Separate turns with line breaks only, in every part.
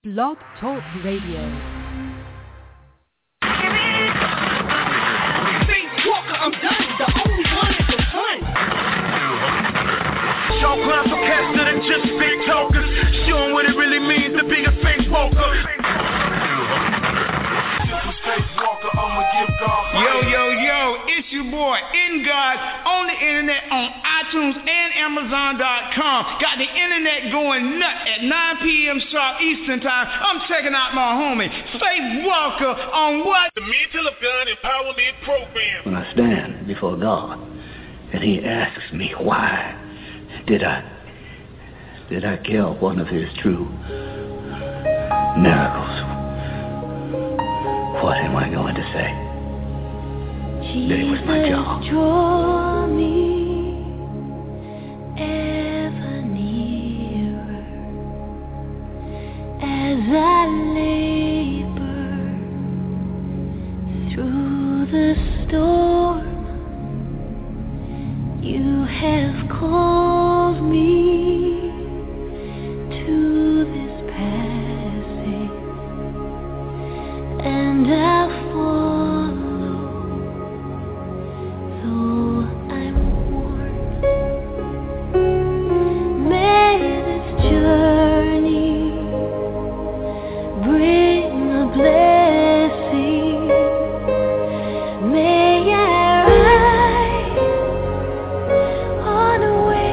Blog Talk Radio.
I'm done, the only one at the front. Show clowns orchestra that just big talkers, showing what it really means to be a space walker. Yo, it's your boy, In God, on the internet, on iTunes and Amazon.com. Got the internet going nuts at 9 p.m. sharp Eastern Time. I'm checking out my homie, Faith Walker, on what? The Mental of God Empowerment Program.
When I stand before God, and He asks me, why did I kill one of His true miracles? What am I going to say? That it was my job.
Draw me ever nearer as I labor through the storm. You have called me to this passage, and I'll follow. Blessing, may I ride on a wave.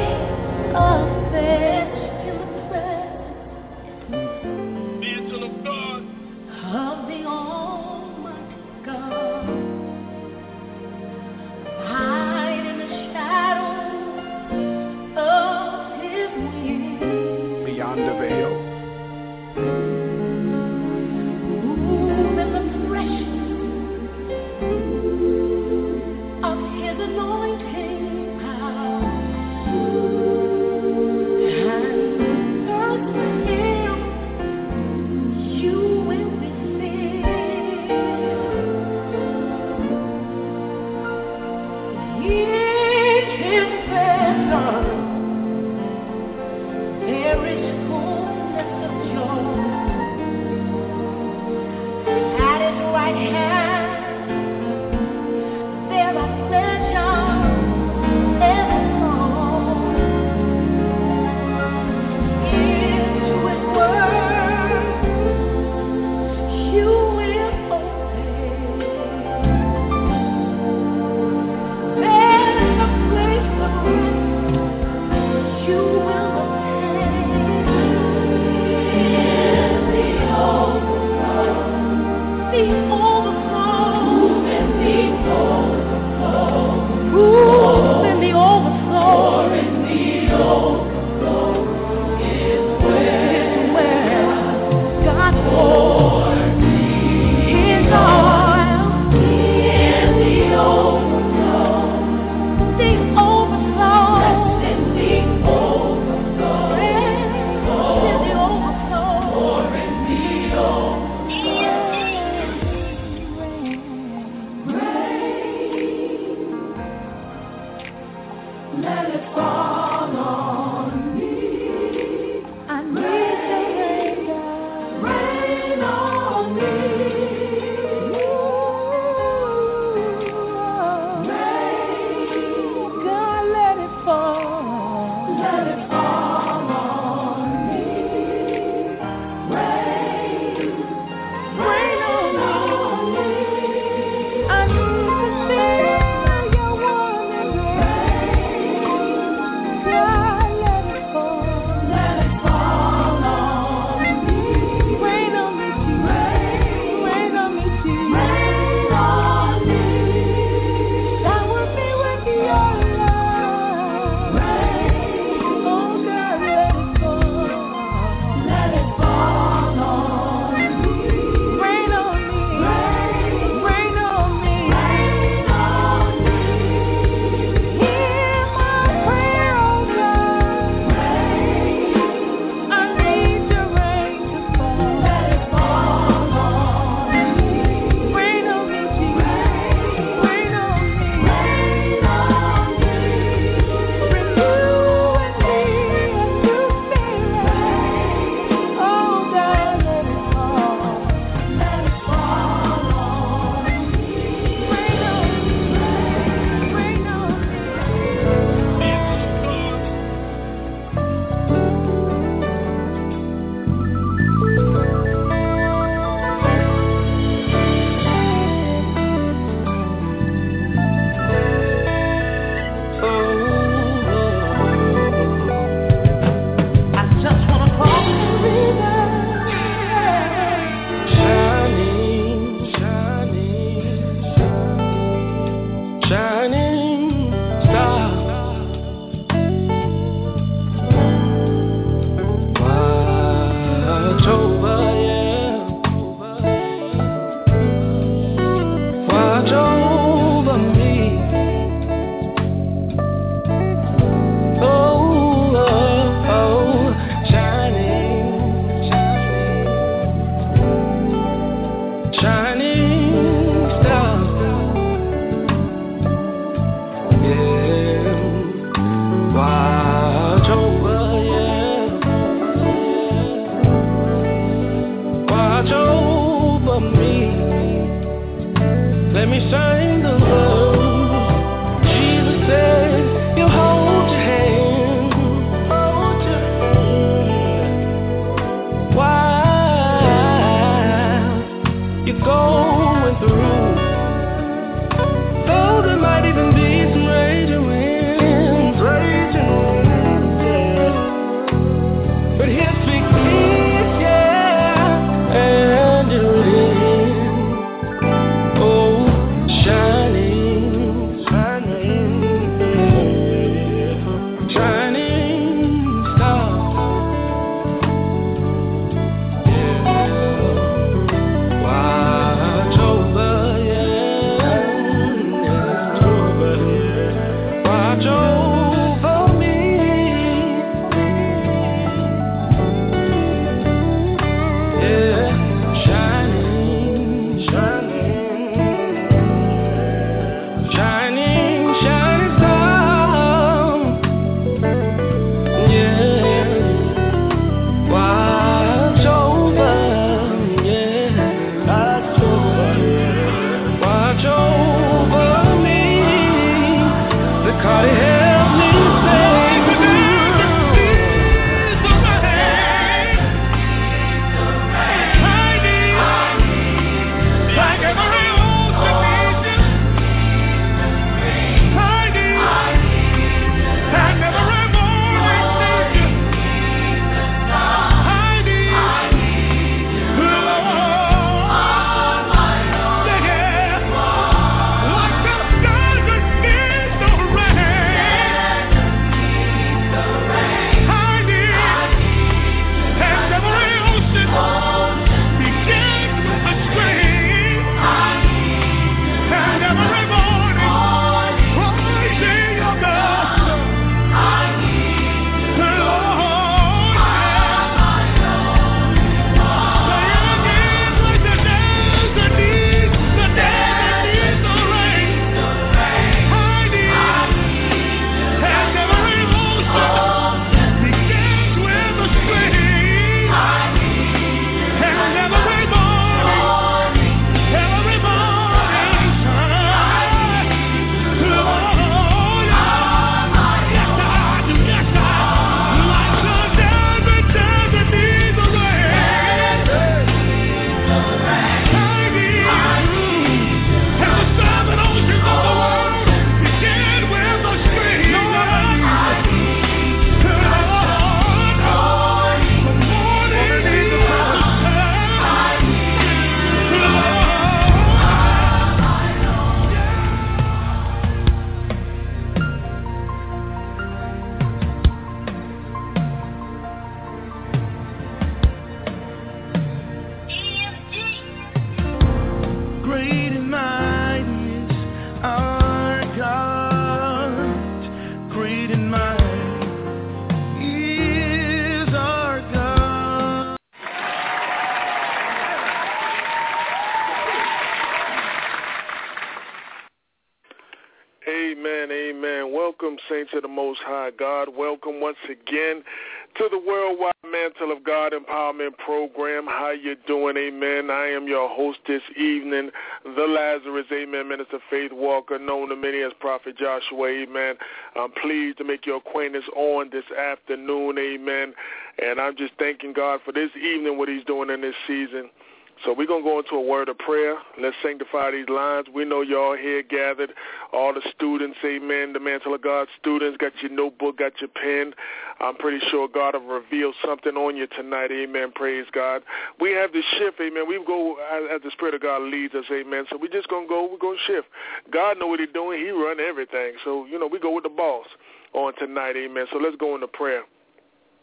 Amen, amen. Welcome, saints of the Most High God. Welcome once again to the Worldwide Mantle of God Empowerment Program. How you doing? Amen. I am your host this evening, the Lazarus, amen, Minister Faith Walker, known to many as Prophet Joshua, amen. I'm pleased to make your acquaintance on this afternoon, amen. And I'm just thanking God for this evening, what he's doing in this season. So we're going to go into a word of prayer. Let's sanctify these lines. We know y'all here gathered, all the students, amen, the Mantle of God students, got your notebook, got your pen. I'm pretty sure God will reveal something on you tonight, amen, praise God. We have the shift, amen. We go as the Spirit of God leads us, amen. So we're just going to go, we're going to shift. God know what he's doing. He run everything. So, we go with the boss on tonight, amen. So let's go into prayer.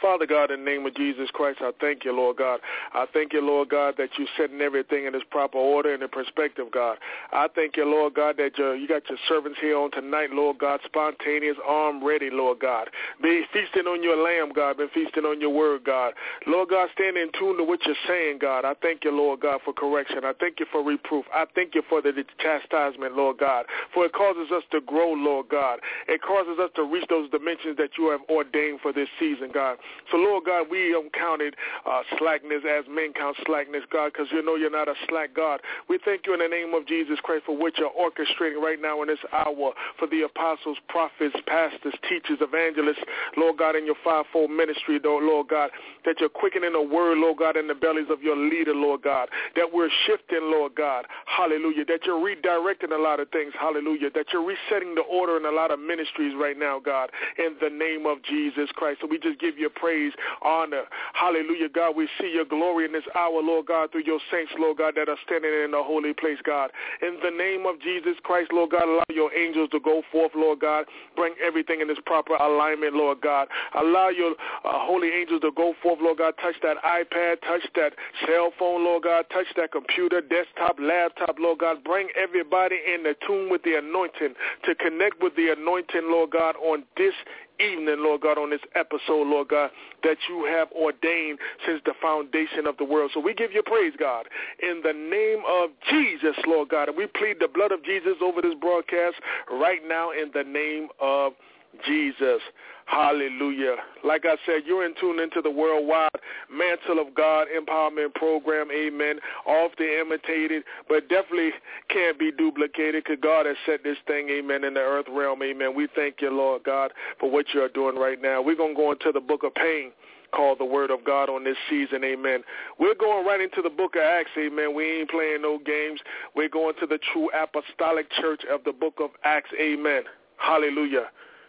Father God, in the name of Jesus Christ, I thank you, Lord God. I thank you, Lord God, that you're setting everything in its proper order and in perspective, God. I thank you, Lord God, that you got your servants here on tonight, Lord God, spontaneous, arm ready, Lord God. Be feasting on your lamb, God, been feasting on your word, God. Lord God, stand in tune to what you're saying, God. I thank you, Lord God, for correction. I thank you for reproof. I thank you for the chastisement, Lord God, for it causes us to grow, Lord God. It causes us to reach those dimensions that you have ordained for this season, God. So, Lord God, we don't count it slackness as men count slackness, God, because you know you're not a slack God. We thank you in the name of Jesus Christ for what you're orchestrating right now in this hour for the apostles, prophets, pastors, teachers, evangelists, Lord God, in your fivefold ministry, though, Lord God, that you're quickening the word, Lord God, in the bellies of your leader, Lord God, that we're shifting, Lord God, hallelujah, that you're redirecting a lot of things, hallelujah, that you're resetting the order in a lot of ministries right now, God, in the name of Jesus Christ. So we just give you praise, honor. Hallelujah, God. We see your glory in this hour, Lord God, through your saints, Lord God, that are standing in the holy place, God. In the name of Jesus Christ, Lord God, allow your angels to go forth, Lord God. Bring everything in its proper alignment, Lord God. Allow your holy angels to go forth, Lord God. Touch that iPad, touch that cell phone, Lord God. Touch that computer, desktop, laptop, Lord God. Bring everybody in the tune with the anointing to connect with the anointing, Lord God, on this evening, Lord God, on this episode, Lord God, that you have ordained since the foundation of the world. So we give you praise, God, in the name of Jesus, Lord God. And we plead the blood of Jesus over this broadcast right now in the name of Jesus. Hallelujah. Like I said, you're in tune into the worldwide Mantle of God Empowerment Program. Amen. Often imitated, but definitely can't be duplicated because God has set this thing, amen, in the earth realm. Amen. We thank you, Lord God, for what you're doing right now. We're going to go into the book of pain called the Word of God on this season, amen. We're going right into the book of Acts, amen. We ain't playing no games. We're going to the true apostolic church of the book of Acts, amen. Hallelujah.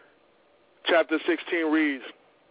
Chapter 16 reads,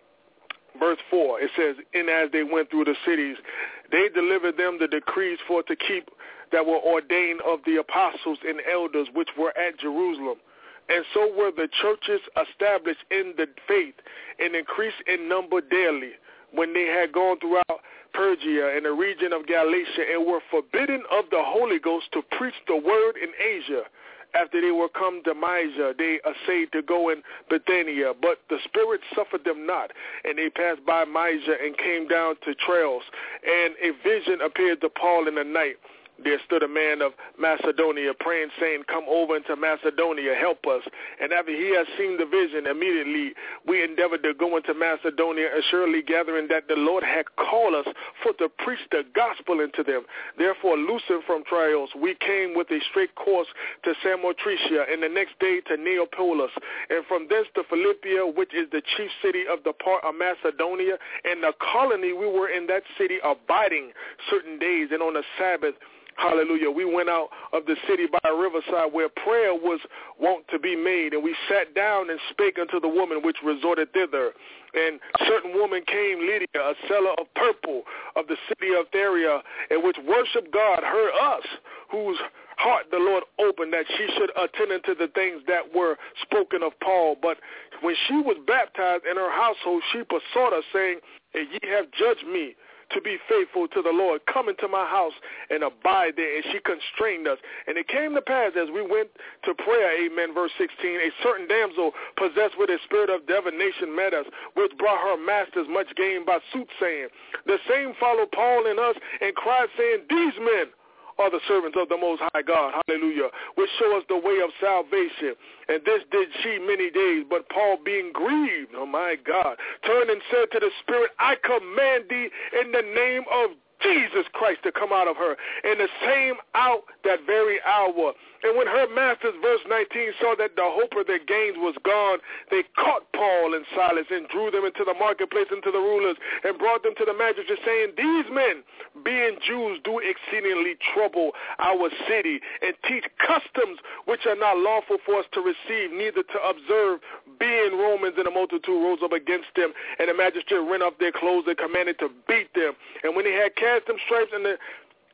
verse 4, it says, and as they went through the cities, they delivered them the decrees for to keep that were ordained of the apostles and elders which were at Jerusalem. And so were the churches established in the faith and increased in number daily when they had gone throughout Phrygia and the region of Galatia and were forbidden of the Holy Ghost to preach the word in Asia. After they were come to Mysia, they essayed to go in Bithynia, but the Spirit suffered them not. And they passed by Mysia and came down to Troas. And a vision appeared to Paul in the night. There stood a man of Macedonia praying, saying, come over into Macedonia, help us. And after he had seen the vision, immediately we endeavored to go into Macedonia, assuredly gathering that the Lord had called us for to preach the gospel unto them. Therefore, loosing from Troas, we came with a straight course to Samothracia, and the next day to Neapolis, and from thence to Philippia, which is the chief city of the part of Macedonia. And the colony, we were in that city abiding certain days, and on the Sabbath, hallelujah, we went out of the city by a riverside where prayer was wont to be made, and we sat down and spake unto the woman which resorted thither. And certain woman came, Lydia, a seller of purple of the city of Thyatira, and which worshiped God, heard us, whose heart the Lord opened, that she should attend unto the things that were spoken of Paul. But when she was baptized in her household, she besought us, saying, and ye have judged me to be faithful to the Lord, come into my house and abide there. And she constrained us. And it came to pass as we went to prayer, amen, verse 16, a certain damsel possessed with a spirit of divination met us, which brought her masters much gain by soothsaying. The same followed Paul and us and cried, saying, these men are the servants of the Most High God, hallelujah, which show us the way of salvation. And this did she many days, but Paul being grieved, oh my God, turned and said to the Spirit, I command thee in the name of Jesus Christ to come out of her. And the same out that very hour. And when her masters, verse 19, saw that the hope of their gains was gone, they caught Paul and Silas and drew them into the marketplace and to the rulers and brought them to the magistrates, saying, these men, being Jews, do exceedingly trouble our city and teach customs which are not lawful for us to receive, neither to observe, being Romans. And the multitude rose up against them, and the magistrate rent off their clothes and commanded to beat them. And when they had cast them stripes in the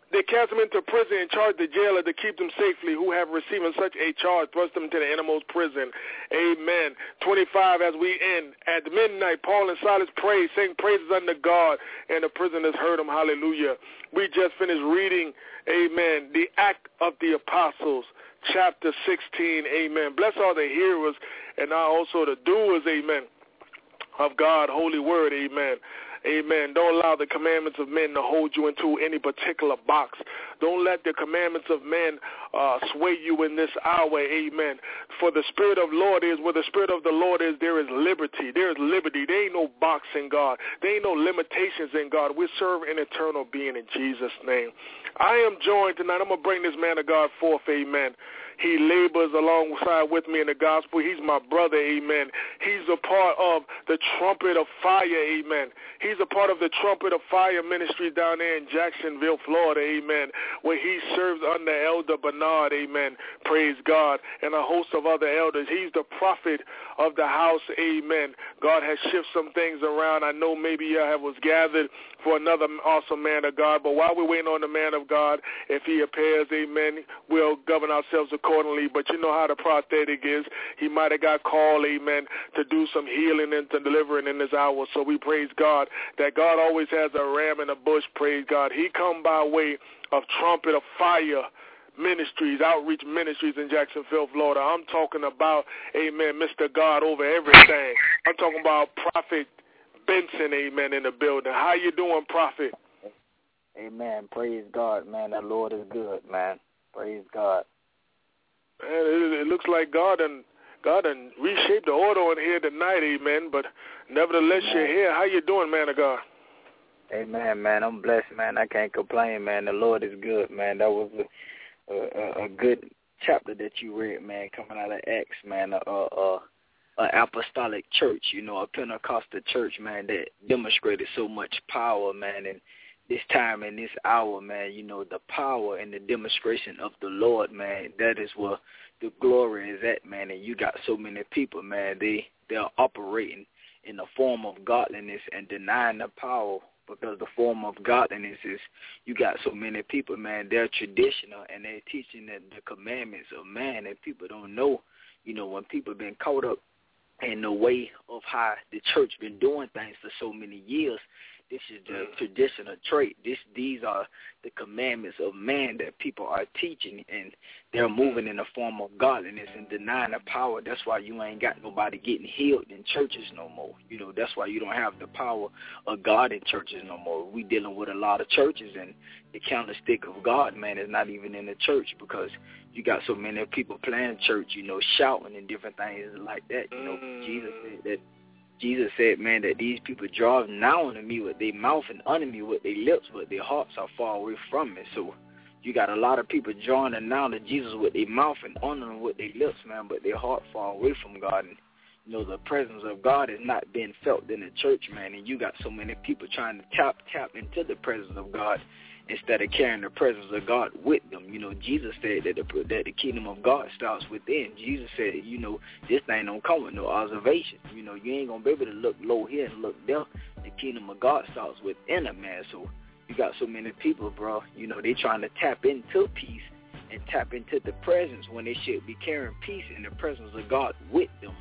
They cast them into prison and charged the jailer to keep them safely, who have received such a charge, thrust them into the innermost prison. Amen. 25, as we end. At midnight, Paul and Silas prayed, sang praises unto God, and the prisoners heard them. Hallelujah. We just finished reading, amen, the Act of the Apostles, chapter 16, amen. Bless all the hearers and now also the doers, amen, of God, holy word, amen. Amen. Don't allow the commandments of men to hold you into any particular box. Don't let the commandments of men sway you in this hour. Amen. For the Spirit of the Lord is, where the Spirit of the Lord is, there is liberty. There is liberty. There ain't no box in God. There ain't no limitations in God. We serve an eternal being in Jesus' name. I am joined tonight. I'm going to bring this man of God forth. Amen. He labors alongside with me in the gospel. He's my brother, amen. He's a part of the Trumpet of Fire, amen. He's a part of the Trumpet of Fire ministry down there in Jacksonville, Florida, amen, where he serves under Elder Bernard, amen. Praise God. And a host of other elders. He's the prophet of the house, amen. God has shifted some things around. I know maybe you was gathered for another awesome man of God, but while we're waiting on the man of God, if he appears, amen, we'll govern ourselves accordingly. But you know how the prophetic is. He might have got called, amen, to do some healing and to delivering in this hour. So we praise God that God always has a ram in the bush, praise God. He come by way of Trumpet of Fire ministries, outreach ministries in Jacksonville, Florida. I'm talking about, amen, Mr. God over everything. I'm talking about Prophet Benson, amen, in the building. How you doing, Prophet?
Amen. Praise God, man. The Lord is good, man. Praise God.
Man, it looks like God and reshaped the order in here tonight, amen. But nevertheless, you're here. How you doing, man of God?
Amen, man. I'm blessed, man. I can't complain, man. The Lord is good, man. That was a good chapter that you read, man, coming out of Acts, man. An apostolic church, you know, a Pentecostal church, man, that demonstrated so much power, man. And this time and this hour, man, you know, the power and the demonstration of the Lord, man, that is where the glory is at, man. And you got so many people, man, they're operating in the form of godliness and denying the power, because the form of godliness is, you got so many people, man, they're traditional and they're teaching the commandments of man, and people don't know, you know, when people been caught up in the way of how the church been doing things for so many years. This is the traditional trait. These are the commandments of man that people are teaching, and they're moving in the form of godliness and denying the power. That's why you ain't got nobody getting healed in churches no more. You know, that's why you don't have the power of God in churches no more. We dealing with a lot of churches, and the candlestick of God, man, is not even in the church, because you got so many people playing church, you know, shouting and different things like that. You know, Jesus said, man, that these people draw now unto me with their mouth and unto me with their lips, but their hearts are far away from me. So you got a lot of people drawing now to Jesus with their mouth and unto them with their lips, man, but their heart far away from God. And, you know, the presence of God is not being felt in the church, man, and you got so many people trying to tap into the presence of God instead of carrying the presence of God with them. You know, Jesus said that the kingdom of God starts within. Jesus said, you know, this thing don't come with no observation. You know, you ain't going to be able to look low here and look there. The kingdom of God starts within a man. So you got so many people, bro, you know, they trying to tap into peace and tap into the presence when they should be carrying peace and the presence of God with them.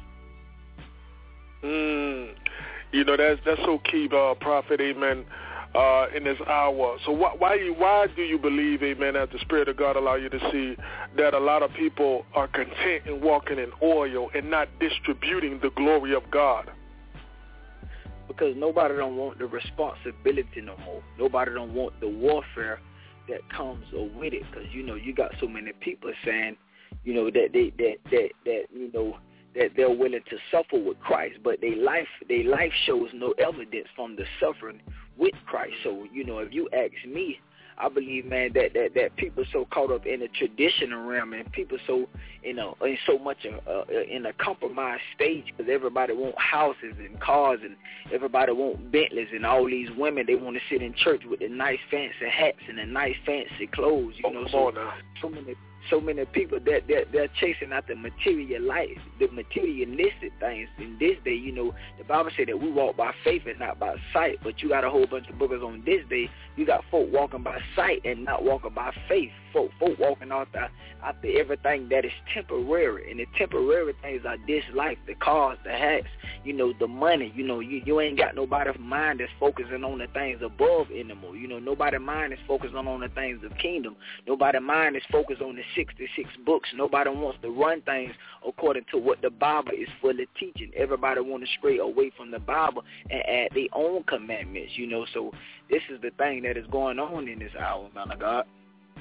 You know, that's so key, Prophet, amen. In this hour. So why do you believe, amen, that the Spirit of God allow you to see that a lot of people are content in walking in oil and not distributing the glory of God?
Because nobody don't want the responsibility no more. Nobody don't want the warfare that comes with it. Because, you know, you got so many people saying, you know, that you know, that they're willing to suffer with Christ, but their life shows no evidence from the suffering with Christ. So, you know, if you ask me, I believe, man, that people so caught up in the traditional realm, and people so, you know, in so much in a compromised stage, because everybody want houses and cars, and everybody want Bentleys, and all these women, they want to sit in church with the nice fancy hats and the nice fancy clothes, you know. So many people that they're chasing out the materialistic things in this day. You know, the Bible said that we walk by faith and not by sight, but you got a whole bunch of believers on this day. You got folk walking by sight and not walking by faith. Folk walking after everything that is temporary, and the temporary things are this life, the cars, the hats, you know, the money. You know, you ain't got nobody's mind that's focusing on the things above anymore. You know, nobody's mind is focusing on the things of kingdom. Nobody's mind is focused on the 66 books. Nobody wants to run things according to what the Bible is fully teaching. Everybody want to stray away from the Bible and add their own commandments, you know. So this is the thing that is going on in this hour, man of God.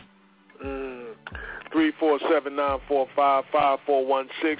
347-945-5416.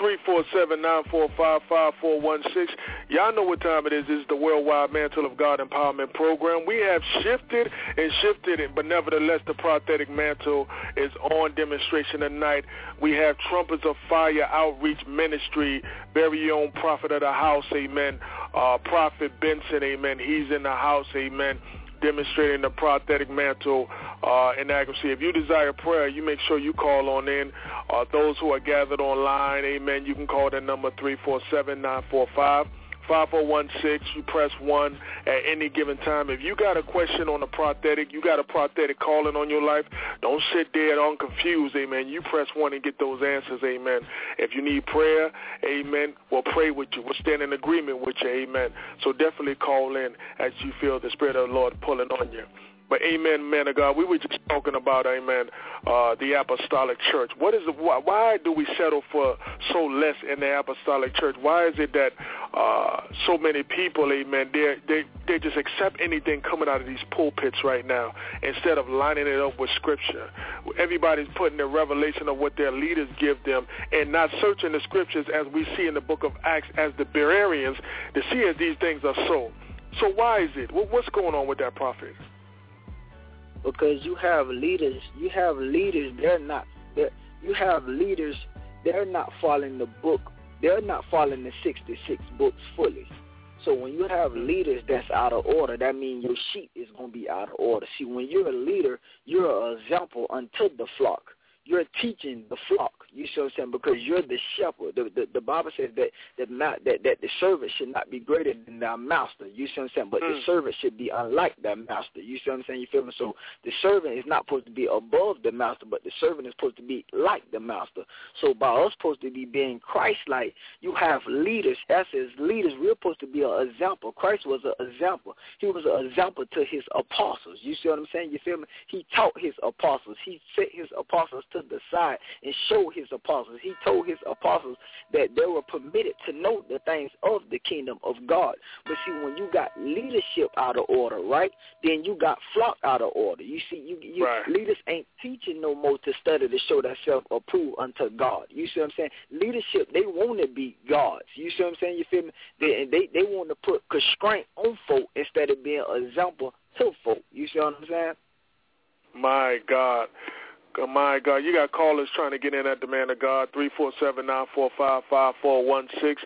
347-945-5416. Y'all know what time it is. This is the Worldwide Mantle of God Empowerment Program. We have shifted, but nevertheless the prophetic mantle is on demonstration tonight. We have Trumpets of Fire Outreach Ministry, very own prophet of the house, amen, Prophet Benson, amen. He's in the house, amen, demonstrating the prophetic mantle in accuracy. If you desire prayer, you make sure you call on in. Those who are gathered online, amen, you can call that number 347-945-5416. You press 1 at any given time. If you got a question on the prophetic, you got a prophetic calling on your life, don't sit there unconfused, amen. You press 1 and get those answers, amen. If you need prayer, amen, we'll pray with you. We'll stand in agreement with you, amen. So definitely call in as you feel the Spirit of the Lord pulling on you. But amen, man of God, we were just talking about, amen, the apostolic church. Why do we settle for so less in the apostolic church? Why is it that so many people, amen, they just accept anything coming out of these pulpits right now instead of lining it up with Scripture? Everybody's putting the revelation of what their leaders give them and not searching the Scriptures as we see in the book of Acts as the Bereans to see if these things are so. So why is it? What's going on with that, prophet?
Because you have leaders, they're not following the book, they're not following the 66 books fully. So when you have leaders that's out of order, that means your sheep is going to be out of order. See, when you're a leader, you're an example unto the flock. You're teaching the flock. You see what I'm saying? Because you're the shepherd. The Bible says that the servant should not be greater than their master. You see what I'm saying? But the servant should be unlike their master. You see what I'm saying? You feel me? So the servant is not supposed to be above the master, but the servant is supposed to be like the master. So by us supposed to be being Christ-like, you have leaders. As leaders, we're supposed to be an example. Christ was an example. He was an example to his apostles. You see what I'm saying? You feel me? He taught his apostles. He set his apostles to the side and showed his apostles. He told his apostles that they were permitted to know the things of the kingdom of God. But see, when you got leadership out of order, right, then you got flock out of order. You see,
right.
Leaders ain't teaching no more to study to show themselves approved unto God. You see what I'm saying? Leadership, they want to be gods. You see what I'm saying? You feel me? They want to put constraint on folk instead of being an example to folk. You see what I'm saying?
My God. My God, you got callers trying to get in at the man of God, 347-945-5416,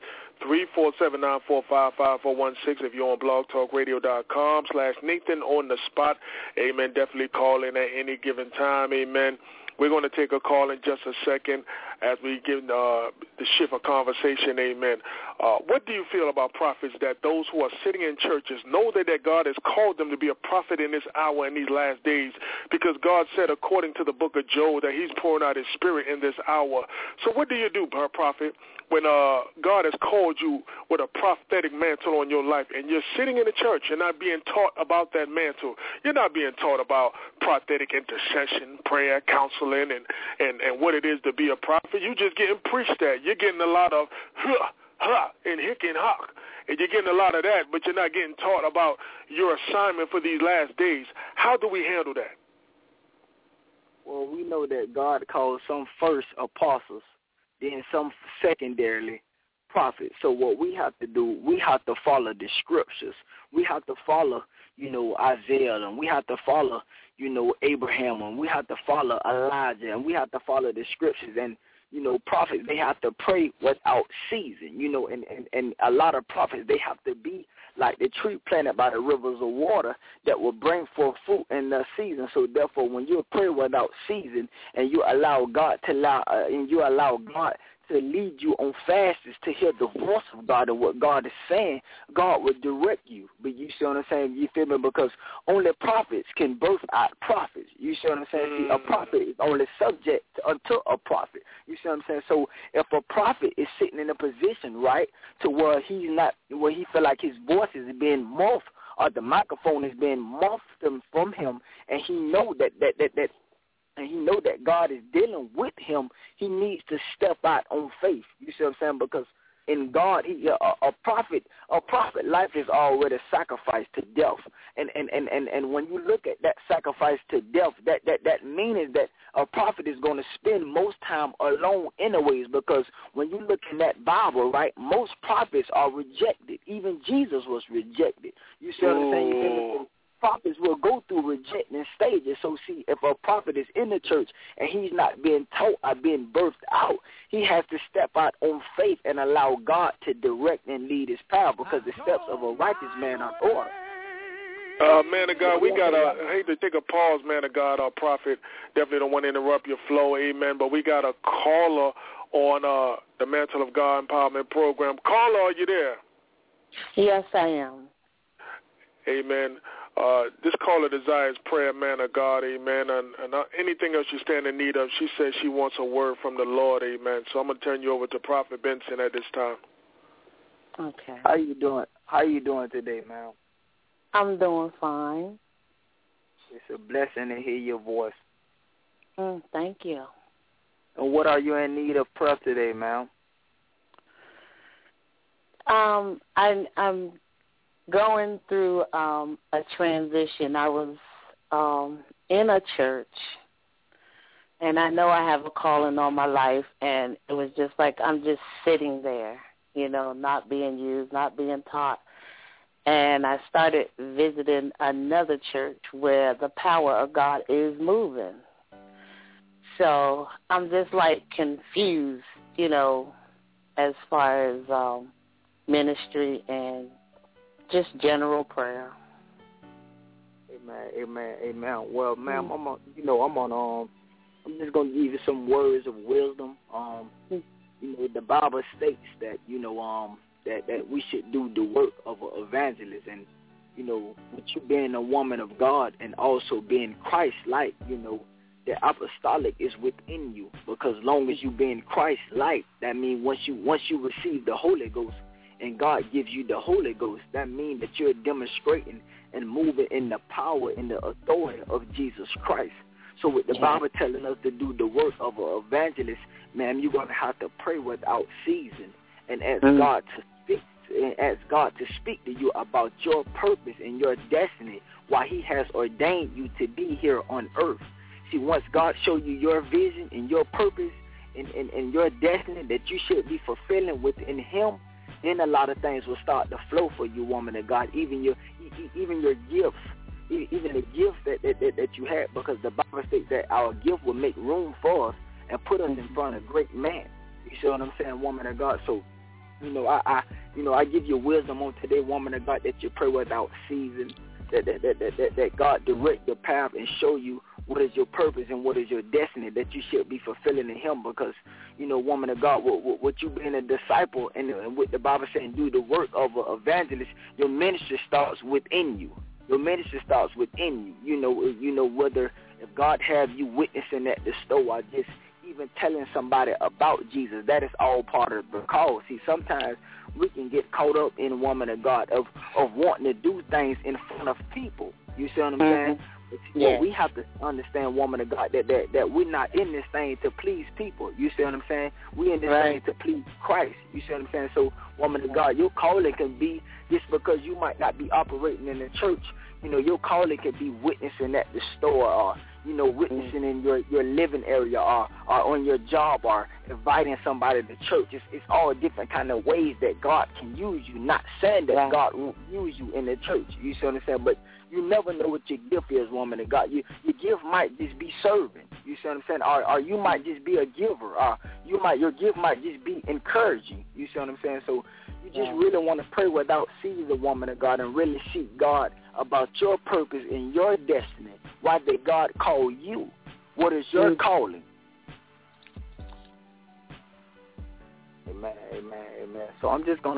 347-945-5416. If you're on blogtalkradio.com/Nathan on the spot, amen, definitely call in at any given time, amen. We're going to take a call in just a second as we give the shift of conversation, amen. What do you feel about prophets that those who are sitting in churches know that God has called them to be a prophet in this hour, in these last days, because God said, according to the book of Job, that he's pouring out his spirit in this hour. So what do you do, prophet, when God has called you with a prophetic mantle on your life and you're sitting in the church, you're not being taught about that mantle. You're not being taught about prophetic intercession, prayer, counseling, and what it is to be a prophet. You're just getting preached at. You're getting a lot of and hick and hock. And you're getting a lot of that, but you're not getting taught about your assignment for these last days. How do we handle that?
Well, we know that God calls some first apostles, then some secondarily prophets. So what we have to do, we have to follow the scriptures. We have to follow, Isaiah, and we have to follow, Abraham, and we have to follow Elijah, and we have to follow the scriptures. And you know, prophets, they have to pray without ceasing, you know, and a lot of prophets, they have to be like the tree planted by the rivers of water that will bring forth fruit in the season. So therefore, when you pray without ceasing and you allow God to lead you on fasts to hear the voice of God and what God is saying, God will direct you. But you see what I'm saying? You feel me? Because only prophets can birth out prophets. You see what I'm saying? See, a prophet is only subject unto a prophet. You see what I'm saying? So if a prophet is sitting in a position, right, to where he feel like his voice is being muffled or the microphone is being muffled from him, and he know that and he know that God is dealing with him, he needs to step out on faith. You see what I'm saying? Because in God, a prophet life is already sacrificed to death. And when you look at that sacrifice to death, that means that a prophet is going to spend most time alone anyways, because when you look in that Bible, right, most prophets are rejected. Even Jesus was rejected. You see what I'm saying? Prophets will go through rejecting stages. So see, if a prophet is in the church and he's not being taught or being birthed out, he has to step out on faith and allow God to direct and lead his path, because the steps of a righteous man are ordered.
Man of God, I hate to take a pause, man of God, our prophet. Definitely don't want to interrupt your flow, amen, but we got a caller on the Mantle of God Empowerment Program. Caller, are you there?
Yes, I am.
Amen. This caller desires prayer, man of God, amen, and anything else you stand in need of. She says she wants a word from the Lord, amen. So I'm going to turn you over to Prophet Benson at this time.
Okay.
How you doing? How you doing today, ma'am?
I'm doing fine.
It's a blessing to hear your voice.
Thank you.
And what are you in need of prayer today, ma'am?
I'm going through a transition. I was in a church, and I know I have a calling on my life, and it was just like I'm just sitting there, you know, not being used, not being taught. And I started visiting another church where the power of God is moving. So I'm just like confused, you know, as far as ministry and just general prayer.
Amen. Well, ma'am, I'm just gonna give you some words of wisdom. You know, the Bible states that, you know, that we should do the work of an evangelist, and, you know, with you being a woman of God and also being Christ-like, you know, the apostolic is within you, because long as you being Christ-like, that means once you receive the Holy Ghost, and God gives you the Holy Ghost, that means that you're demonstrating and moving in the power and the authority of Jesus Christ. So with the Bible telling us to do the work of an evangelist, ma'am, you're going to have to pray without ceasing and ask God to speak to you about your purpose and your destiny, why he has ordained you to be here on earth. See, once God shows you your vision and your purpose and your destiny that you should be fulfilling within him, then a lot of things will start to flow for you, woman of God. Even your gifts, even the gifts that you have, because the Bible states that our gift will make room for us and put us in front of great men. You see what I'm saying, woman of God? So, you know, I give you wisdom on today, woman of God, that you pray without ceasing, that God direct your path and show you what is your purpose and what is your destiny that you should be fulfilling in him. Because, you know, woman of God, what you being a disciple and what the Bible saying, do the work of an evangelist, your ministry starts within you. Your ministry starts within you. You know, whether if God have you witnessing at the store or just even telling somebody about Jesus, that is all part of the call. See, sometimes we can get caught up in, woman of God, of wanting to do things in front of people. You see what I'm saying? But we have to understand, woman of God, that we're not in this thing to please people. You see what I'm saying? We're in this thing to please Christ. You see what I'm saying? So, woman of God, your calling can be just because you might not be operating in the church. You know, your calling can be witnessing at the store, or, you know, witnessing in your living area, or on your job, or inviting somebody to church. It's all different kind of ways that God can use you. Not saying that God won't use you in the church. You see what I'm saying? But you never know what your gift is, woman of God. Your gift might just be serving. You see what I'm saying? Or you might just be a giver. Your gift might just be encouraging. You see what I'm saying? So you just really want to pray without seeing the woman of God and really seek God about your purpose and your destiny. Why did God call you? What is your calling? Amen, amen, amen. So I'm just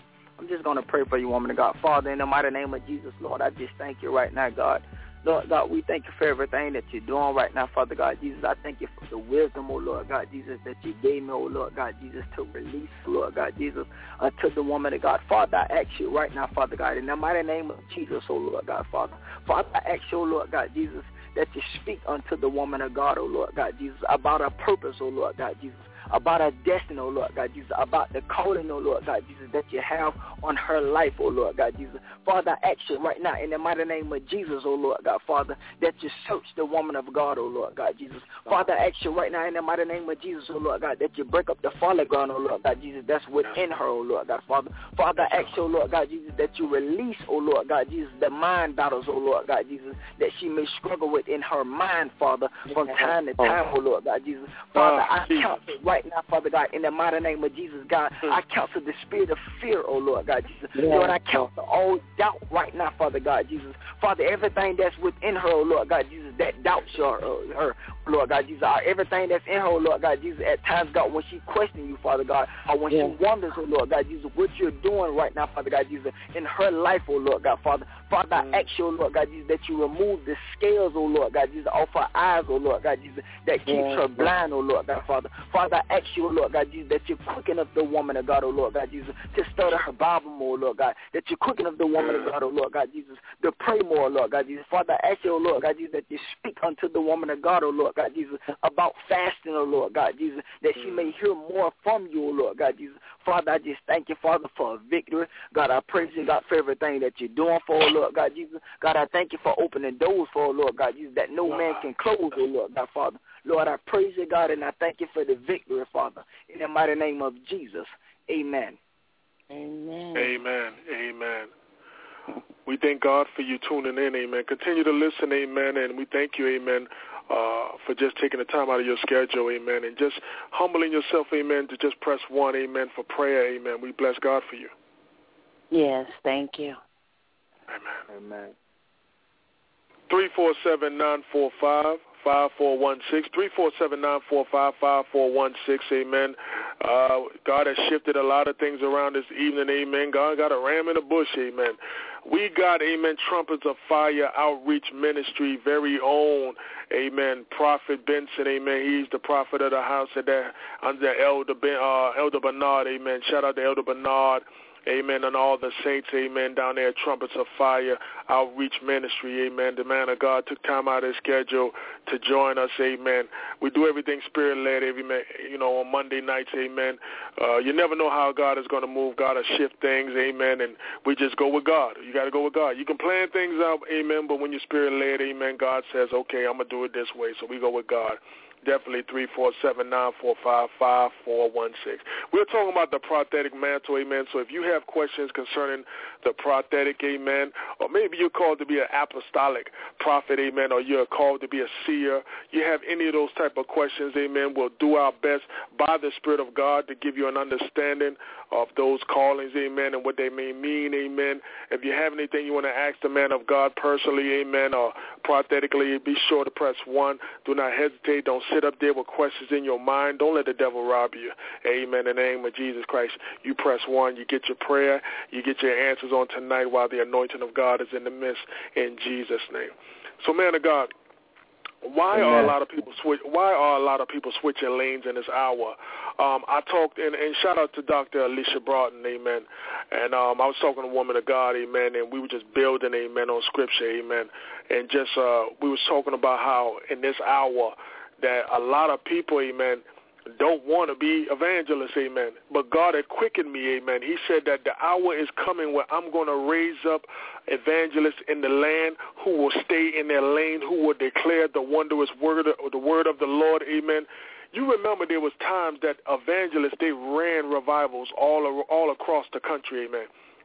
gonna pray for you, woman of God. Father, in the mighty name of Jesus, Lord, I just thank you right now, God. Lord God, we thank you for everything that you're doing right now, Father God Jesus. I thank you for the wisdom, oh Lord God Jesus, that you gave me, oh Lord God Jesus, to release, Lord God Jesus, to the woman of God. Father, I ask you right now, Father God, in the mighty name of Jesus, oh Lord God, Father. Father, I ask you, oh Lord God Jesus, that you speak unto the woman of God, oh Lord God Jesus, about her purpose, oh Lord God Jesus, about her destiny, oh Lord God Jesus, about the calling, oh Lord God Jesus, that you have on her life, oh Lord God Jesus. Father, I ask you right now in the mighty name of Jesus, oh Lord God, Father, that you search the woman of God, oh Lord God Jesus. Father, I ask you right now in the mighty name of Jesus, oh Lord God, that you break up the folly ground, oh Lord God Jesus, that's within her, oh Lord God, Father. Father, I ask you, oh Lord God Jesus, that you release, oh Lord God Jesus, the mind battles, oh Lord God Jesus, that she may struggle with in her mind, Father, from time to time, oh Lord God Jesus. Father, I counsel right now, Father God, in the mighty name of Jesus, God, I counsel the spirit of fear, oh Lord God Jesus. Lord, I counsel all doubt right now, Father God Jesus. Father, everything that's within her, oh Lord God Jesus, that doubts her, Lord God Jesus, everything that's in her, oh Lord God Jesus, at times, God, when she questions you, Father God, or when she wonders, oh Lord God Jesus, what you're doing right now, Father God Jesus, in her life, oh Lord God, Father. Father, I ask you, oh Lord God Jesus, that you remove the scales, oh Lord God Jesus, off her eyes, oh Lord God Jesus, that keeps her blind, oh Lord God, Father. Father, I ask you, oh Lord God Jesus, that you quicken up the woman of God, oh Lord God Jesus, to study her Bible more, oh Lord God, that you quicken up the woman of God, oh Lord God Jesus, to pray more, oh Lord God Jesus. Father, I ask you, oh Lord God Jesus, that you speak unto the woman of God, oh Lord God Jesus, about fasting, oh Lord God Jesus, that she may hear more from you, oh Lord God Jesus. Father, I just thank you, Father, for a victory. God, I praise you, God, for everything that you're doing for, oh Lord God Jesus. God, I thank you for opening doors for, oh Lord God Jesus, that no man can close, oh Lord God, Father. Lord, I praise you, God, and I thank you for the victory, Father, in the mighty name of Jesus. Amen.
Amen.
Amen. Amen. We thank God for you tuning in, amen. Continue to listen, amen, and we thank you, amen, for just taking the time out of your schedule, amen, and just humbling yourself, amen, to just press 1, amen, for prayer, amen. We bless God for you.
Yes, thank you.
Amen.
Amen.
347-945-5416, 347-945-5416, amen. God has shifted a lot of things around this evening, amen. God got a ram in the bush, amen. We got, amen, Trumpets of Fire Outreach Ministry, very own, amen, Prophet Benson, amen. He's the prophet of the house under Elder Bernard, amen. Shout out to Elder Bernard. Amen, and all the saints, amen, down there at Trumpets of Fire Outreach Ministry, amen. The man of God took time out of his schedule to join us, amen. We do everything spirit-led, on Monday nights, amen. You never know how God is going to move. God will shift things, amen, and we just go with God. You got to go with God. You can plan things out, amen, but when you're spirit-led, amen, God says, okay, I'm going to do it this way, so we go with God. Definitely 347-945-5416. We're talking about the prophetic mantle, amen. So if you have questions concerning the prophetic, amen, or maybe you're called to be an apostolic prophet, amen, or you're called to be a seer, you have any of those type of questions, amen, we'll do our best by the Spirit of God to give you an understanding of those callings, amen, and what they may mean, amen. If you have anything you want to ask the man of God personally, amen, or prophetically, be sure to press 1. Do not hesitate. Don't sit up there with questions in your mind. Don't let the devil rob you. Amen. In the name of Jesus Christ, you press 1. You get your prayer. You get your answers on tonight while the anointing of God is in the midst in Jesus' name. So, man of God, why are a lot of people switching lanes in this hour? I talked and shout out to Dr. Alicia Broughton, amen. And I was talking to a woman of God, amen, and we were just building, amen, on scripture, amen. And just we was talking about how in this hour that a lot of people, amen, don't want to be evangelists, amen. But God had quickened me, amen. He said that the hour is coming where I'm going to raise up evangelists in the land who will stay in their lane, who will declare the wondrous word of the Lord, amen. You remember there was times that evangelists, they ran revivals all across the country, amen.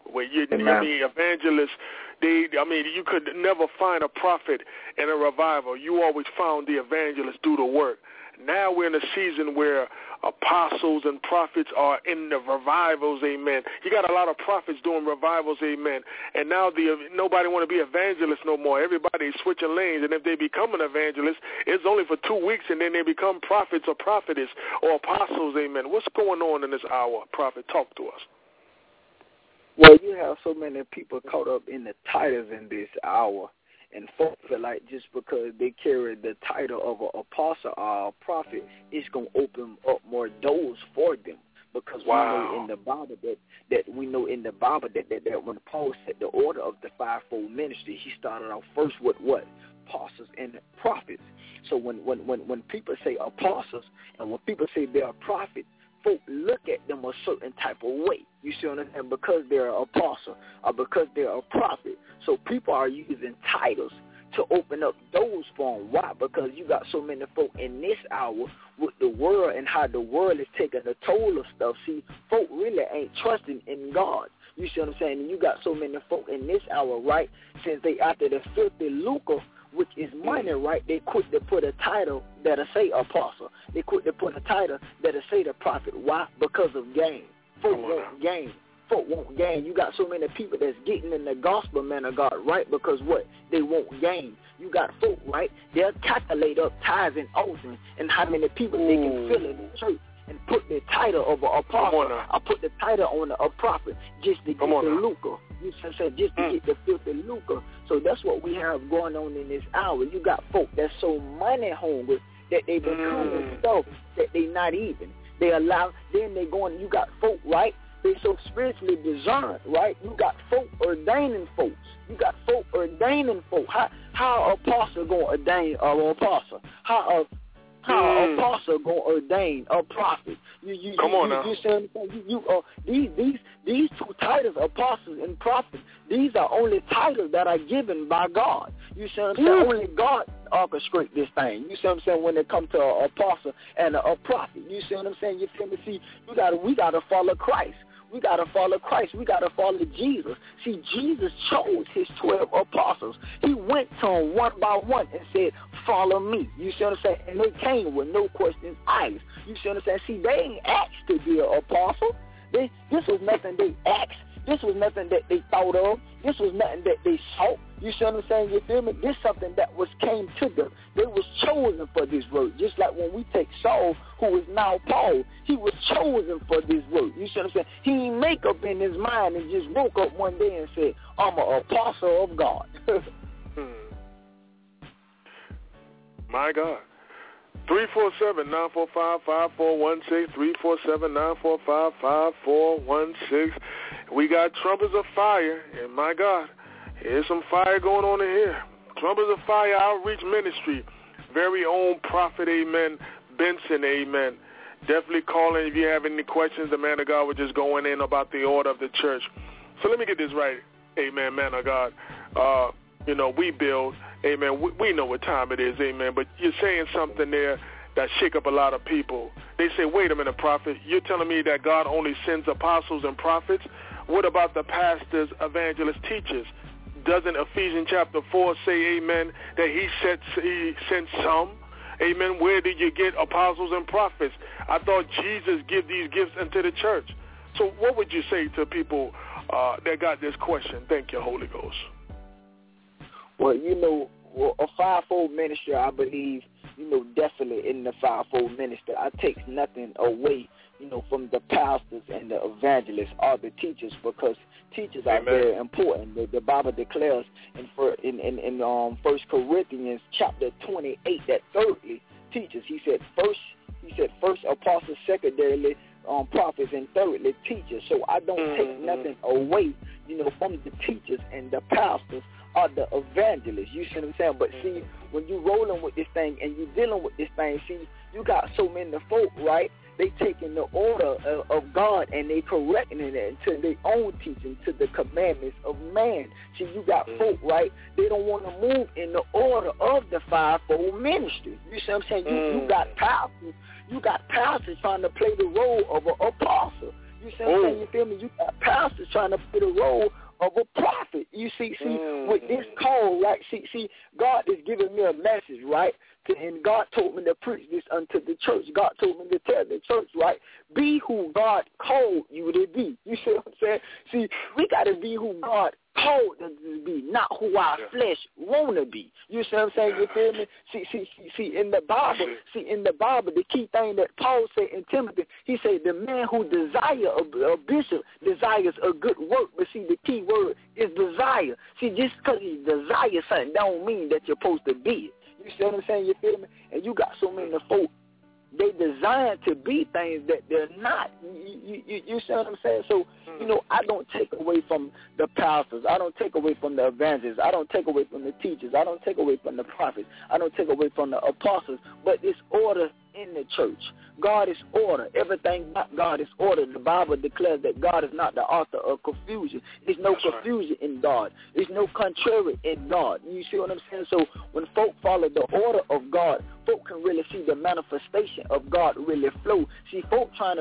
Where evangelists, you could never find a prophet in a revival. You always found the evangelists do the work. Now we're in a season where apostles and prophets are in the revivals, amen. You got a lot of prophets doing revivals, amen. And now nobody want to be evangelists no more. Everybody is switching lanes, and if they become an evangelist, it's only for 2 weeks, and then they become prophets or prophetess or apostles, amen. What's going on in this hour, prophet? Talk to us.
Well, you have so many people caught up in the titles in this hour. And folks feel like just because they carry the title of an apostle or a prophet, it's going to open up more doors for them. Because we know in the Bible that when Paul set the order of the fivefold ministry, he started off first with what? Apostles and prophets. So when people say apostles and when people say they're a prophet, folk look at them a certain type of way. You see what I'm saying? Because they're an apostle or because they're a prophet. So people are using titles to open up doors for them. Why? Because you got so many folk in this hour with the world and how the world is taking the toll of stuff. See, folk really ain't trusting in God. You see what I'm saying? And you got so many folk in this hour, right, since they after the filthy lucre, which is money, right, they quit to put a title that'll say apostle. They quit to put a title that'll say the prophet. Why? Because of gain. Folk want gain. Folk want gain. You got so many people that's getting in the gospel, man of God, right? Because what? They want gain. You got folk, right? They'll calculate up tithes and offerings and how many people they can fill in the church and put the title of an apostle or put the title on a prophet just to get the lucre. You see what I'm saying? Just to get the filthy lucre. So that's what we have going on in this hour. You got folk that's so money hungry that they become stuff that they not even. They allow, then they going, you got folk, right? They so spiritually discerned, right? You got folk ordaining folks. You got folk ordaining folk. How apostle going to ordain an apostle? How apostle going to ordain a prophet? Come on now. These two titles, apostles and prophets, these are only titles that are given by God. You see what I'm saying? Only God orchestrate this thing. You see what I'm saying? When it comes to an apostle and a prophet. You see what I'm saying? You feel me? See, we got to follow Christ. We got to follow Christ. We got to follow Jesus. See, Jesus chose his 12 apostles. He went to them one by one and said, follow me. You see what I'm saying? And they came with no questions asked. You see what I'm saying? See, they ain't asked to be an apostle. This was nothing they asked. This was nothing that they thought of. This was nothing that they sought. You see what I'm saying? You feel me? This something that came to them. They was chosen for this work. Just like when we take Saul, who is now Paul, he was chosen for this work. You see what I'm saying? He didn't make up in his mind and just woke up one day and said, I'm an apostle of God.
My God. 347-945-5416, 347-945-5416. We got trumpets of fire, and my God, there's some fire going on in here. Trumpets of Fire Outreach Ministry, very own prophet, amen, Benson, amen. Definitely call in if you have any questions. The man of God was just going in about the order of the church. So let me get this right, amen, man of God. We build, amen. We know what time it is, amen, but you're saying something there that shake up a lot of people. They say, wait a minute, prophet, you're telling me that God only sends apostles and prophets? What about the pastors, evangelists, teachers? Doesn't Ephesians chapter 4 say, amen, that he sent some? Amen. Where did you get apostles and prophets? I thought Jesus gave these gifts unto the church. So what would you say to people that got this question? Thank you, Holy Ghost.
Well, a fivefold ministry, I believe, definitely in the fivefold ministry, I take nothing away, from the pastors and the evangelists or the teachers, because teachers are very important. The Bible declares in 1 Corinthians chapter 28 that thirdly, teachers. He said first apostles, secondarily prophets, and thirdly teachers. So I don't take nothing away, from the teachers and the pastors or the evangelists. You see what I'm saying? But see, when you rolling with this thing and you dealing with this thing, see, you got so many folk, right? They taking the order of God and they correcting it into their own teaching, to the commandments of man. See, you got folk, right? They don't want to move in the order of the fivefold ministry. You see what I'm saying? You got pastors. You got pastors trying to play the role of an apostle. You see what I'm saying? You feel me? You got pastors trying to play the role of a prophet. You see, with this call, right? See, God is giving me a message, right? And God told me to preach this unto the church. God told me to tell the church, right? Be who God called you to be. You see what I'm saying? See, we got to be who God called us to be, not who our flesh want to be. You see what I'm saying? You feel me? See, in the Bible, the key thing that Paul said in Timothy, he said, the man who desires a bishop desires a good work. But see, the key word is desire. See, just because you desire something don't mean that you're supposed to be it. You see what I'm saying? You feel me? And you got so many folk, they designed to be things that they're not. You see what I'm saying? So, I don't take away from the pastors. I don't take away from the evangelists. I don't take away from the teachers. I don't take away from the prophets. I don't take away from the apostles. But it's order in the church. God is order. Everything about God is order. The Bible declares that God is not the author of confusion. There's no confusion in God. There's no contrary in God. You see what I'm saying? So when folk follow the order of God, folk can really see the manifestation of God really flow. See, folk trying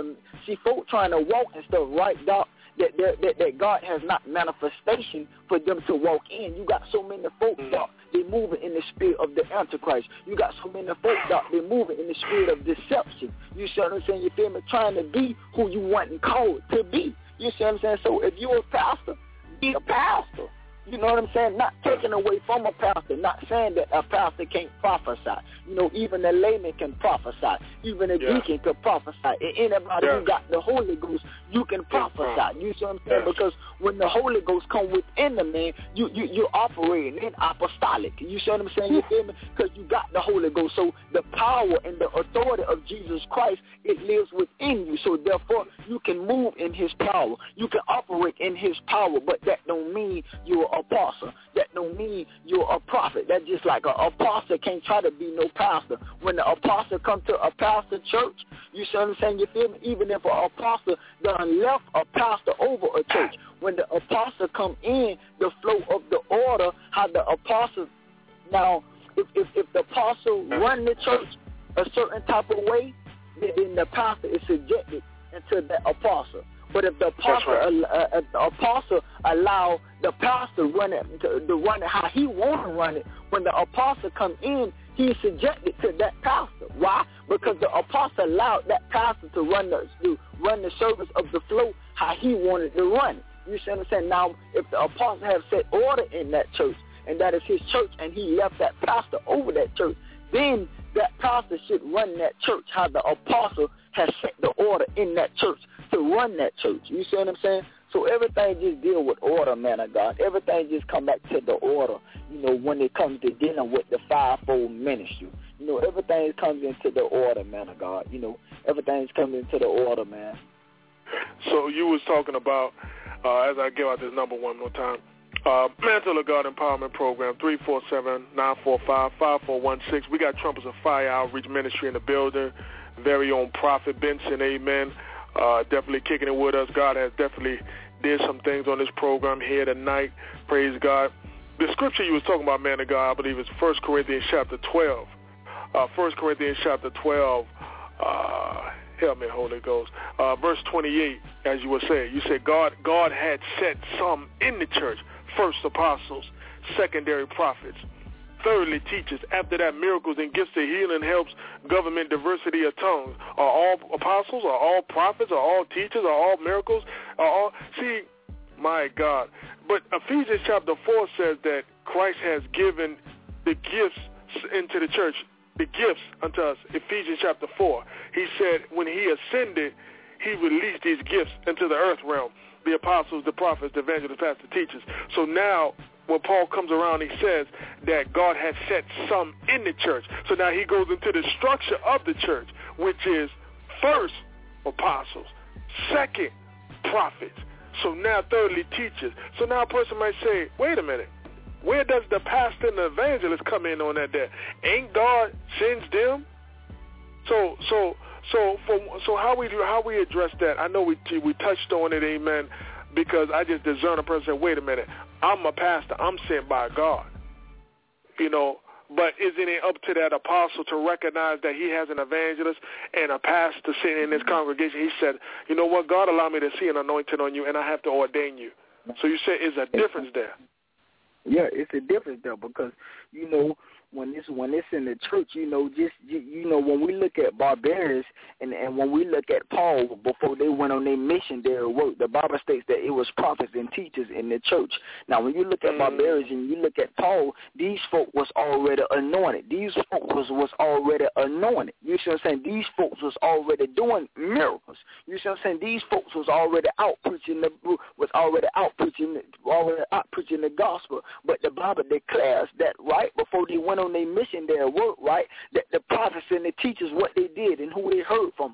to walk and stuff, right, Doc? That God has not manifestation for them to walk in. You got so many folk, Doc, they moving in the spirit of the Antichrist. You got so many folk, Doc, they moving in the spirit of deception. You see what I'm saying? You feel me? Trying to be who you want and called to be. You see what I'm saying? So if you're a pastor, be a pastor. You know what I'm saying? Not taking away from a pastor, not saying that a pastor can't prophesy. Even a layman can prophesy. Even a deacon can prophesy. And anybody who got the Holy Ghost, you can prophesy. You see what I'm saying? Because when the Holy Ghost comes within the man, you're operating in apostolic. You see what I'm saying? You feel me? Because you got the Holy Ghost. So the power and the authority of Jesus Christ, it lives within you. So therefore, you can move in his power. You can operate in his power, but that don't mean you're apostle. That don't mean you're a prophet. That's just like an apostle can't try to be no pastor. When the apostle come to a pastor church, you see what I'm saying? You feel me? Even if an apostle done left a pastor over a church, when the apostle come in, the flow of the order, how the apostle, now, if the apostle run the church a certain type of way, then the pastor is subjected into the apostle. But if the apostle allow the pastor run it to run it how he want to run it, when the apostle come in, he's subjected to that pastor. Why? Because the apostle allowed that pastor to run the service of the flow how he wanted to run it. You see what I'm saying? Now, if the apostle have set order in that church, and that is his church, and he left that pastor over that church, then that pastor should run that church how the apostle has set the order in that church to run that church. You see what I'm saying? So everything just deal with order, man of God. Everything just come back to the order, when it comes to dealing with the fivefold ministry. Everything comes into the order, man of God. Everything's coming into the order, man.
So you was talking about, as I give out this number one more time, Mantle of God Empowerment Program, 347-945-5416. We got Trumpets of Fire Outreach Ministry in the building. Very own Prophet Benson, amen. Definitely kicking it with us. God has definitely did some things on this program here tonight. Praise God. The scripture you was talking about, man of God, I believe is 1 Corinthians chapter 12. 1 Corinthians chapter 12, help me, Holy Ghost. Verse 28, as you were saying, you said God had set some in the church. First, apostles. Secondary, prophets. Thirdly, teachers. After that, miracles and gifts of healing, helps, government, diversity of tongues. Are all apostles? Are all prophets? Are all teachers? Are all miracles? See, my God. But Ephesians chapter 4 says that Christ has given the gifts into the church, the gifts unto us. Ephesians chapter 4. He said when he ascended, he released these gifts into the earth realm. The apostles, the prophets, the evangelists, the pastors, the teachers. So now, when Paul comes around, he says that God has set some in the church. So now he goes into the structure of the church, which is first, apostles, second, prophets. So now, thirdly, teachers. So now a person might say, wait a minute, where does the pastor and the evangelist come in on that day? Ain't God sends them? So how we address that? I know we touched on it, amen, because I just discern a person. Wait a minute, I'm a pastor. I'm sent by God. But isn't it up to that apostle to recognize that he has an evangelist and a pastor sitting in his congregation? He said, you know what, God allowed me to see an anointing on you, and I have to ordain you. So you say it's a difference there.
Yeah, it's a difference there because, you know, when it's in the church, you know, when we look at barbarians and when we look at Paul before they went on their missionary work, the Bible states that it was prophets and teachers in the church. Now, when you look at barbarians and you look at Paul, these folk was already anointed. These folk was already anointed. You see what I'm saying? These folks was already doing miracles. You see what I'm saying? These folks was already out preaching the gospel. But the Bible declares that right before they went on their mission, their work, right, that the prophets and the teachers, what they did and who they heard from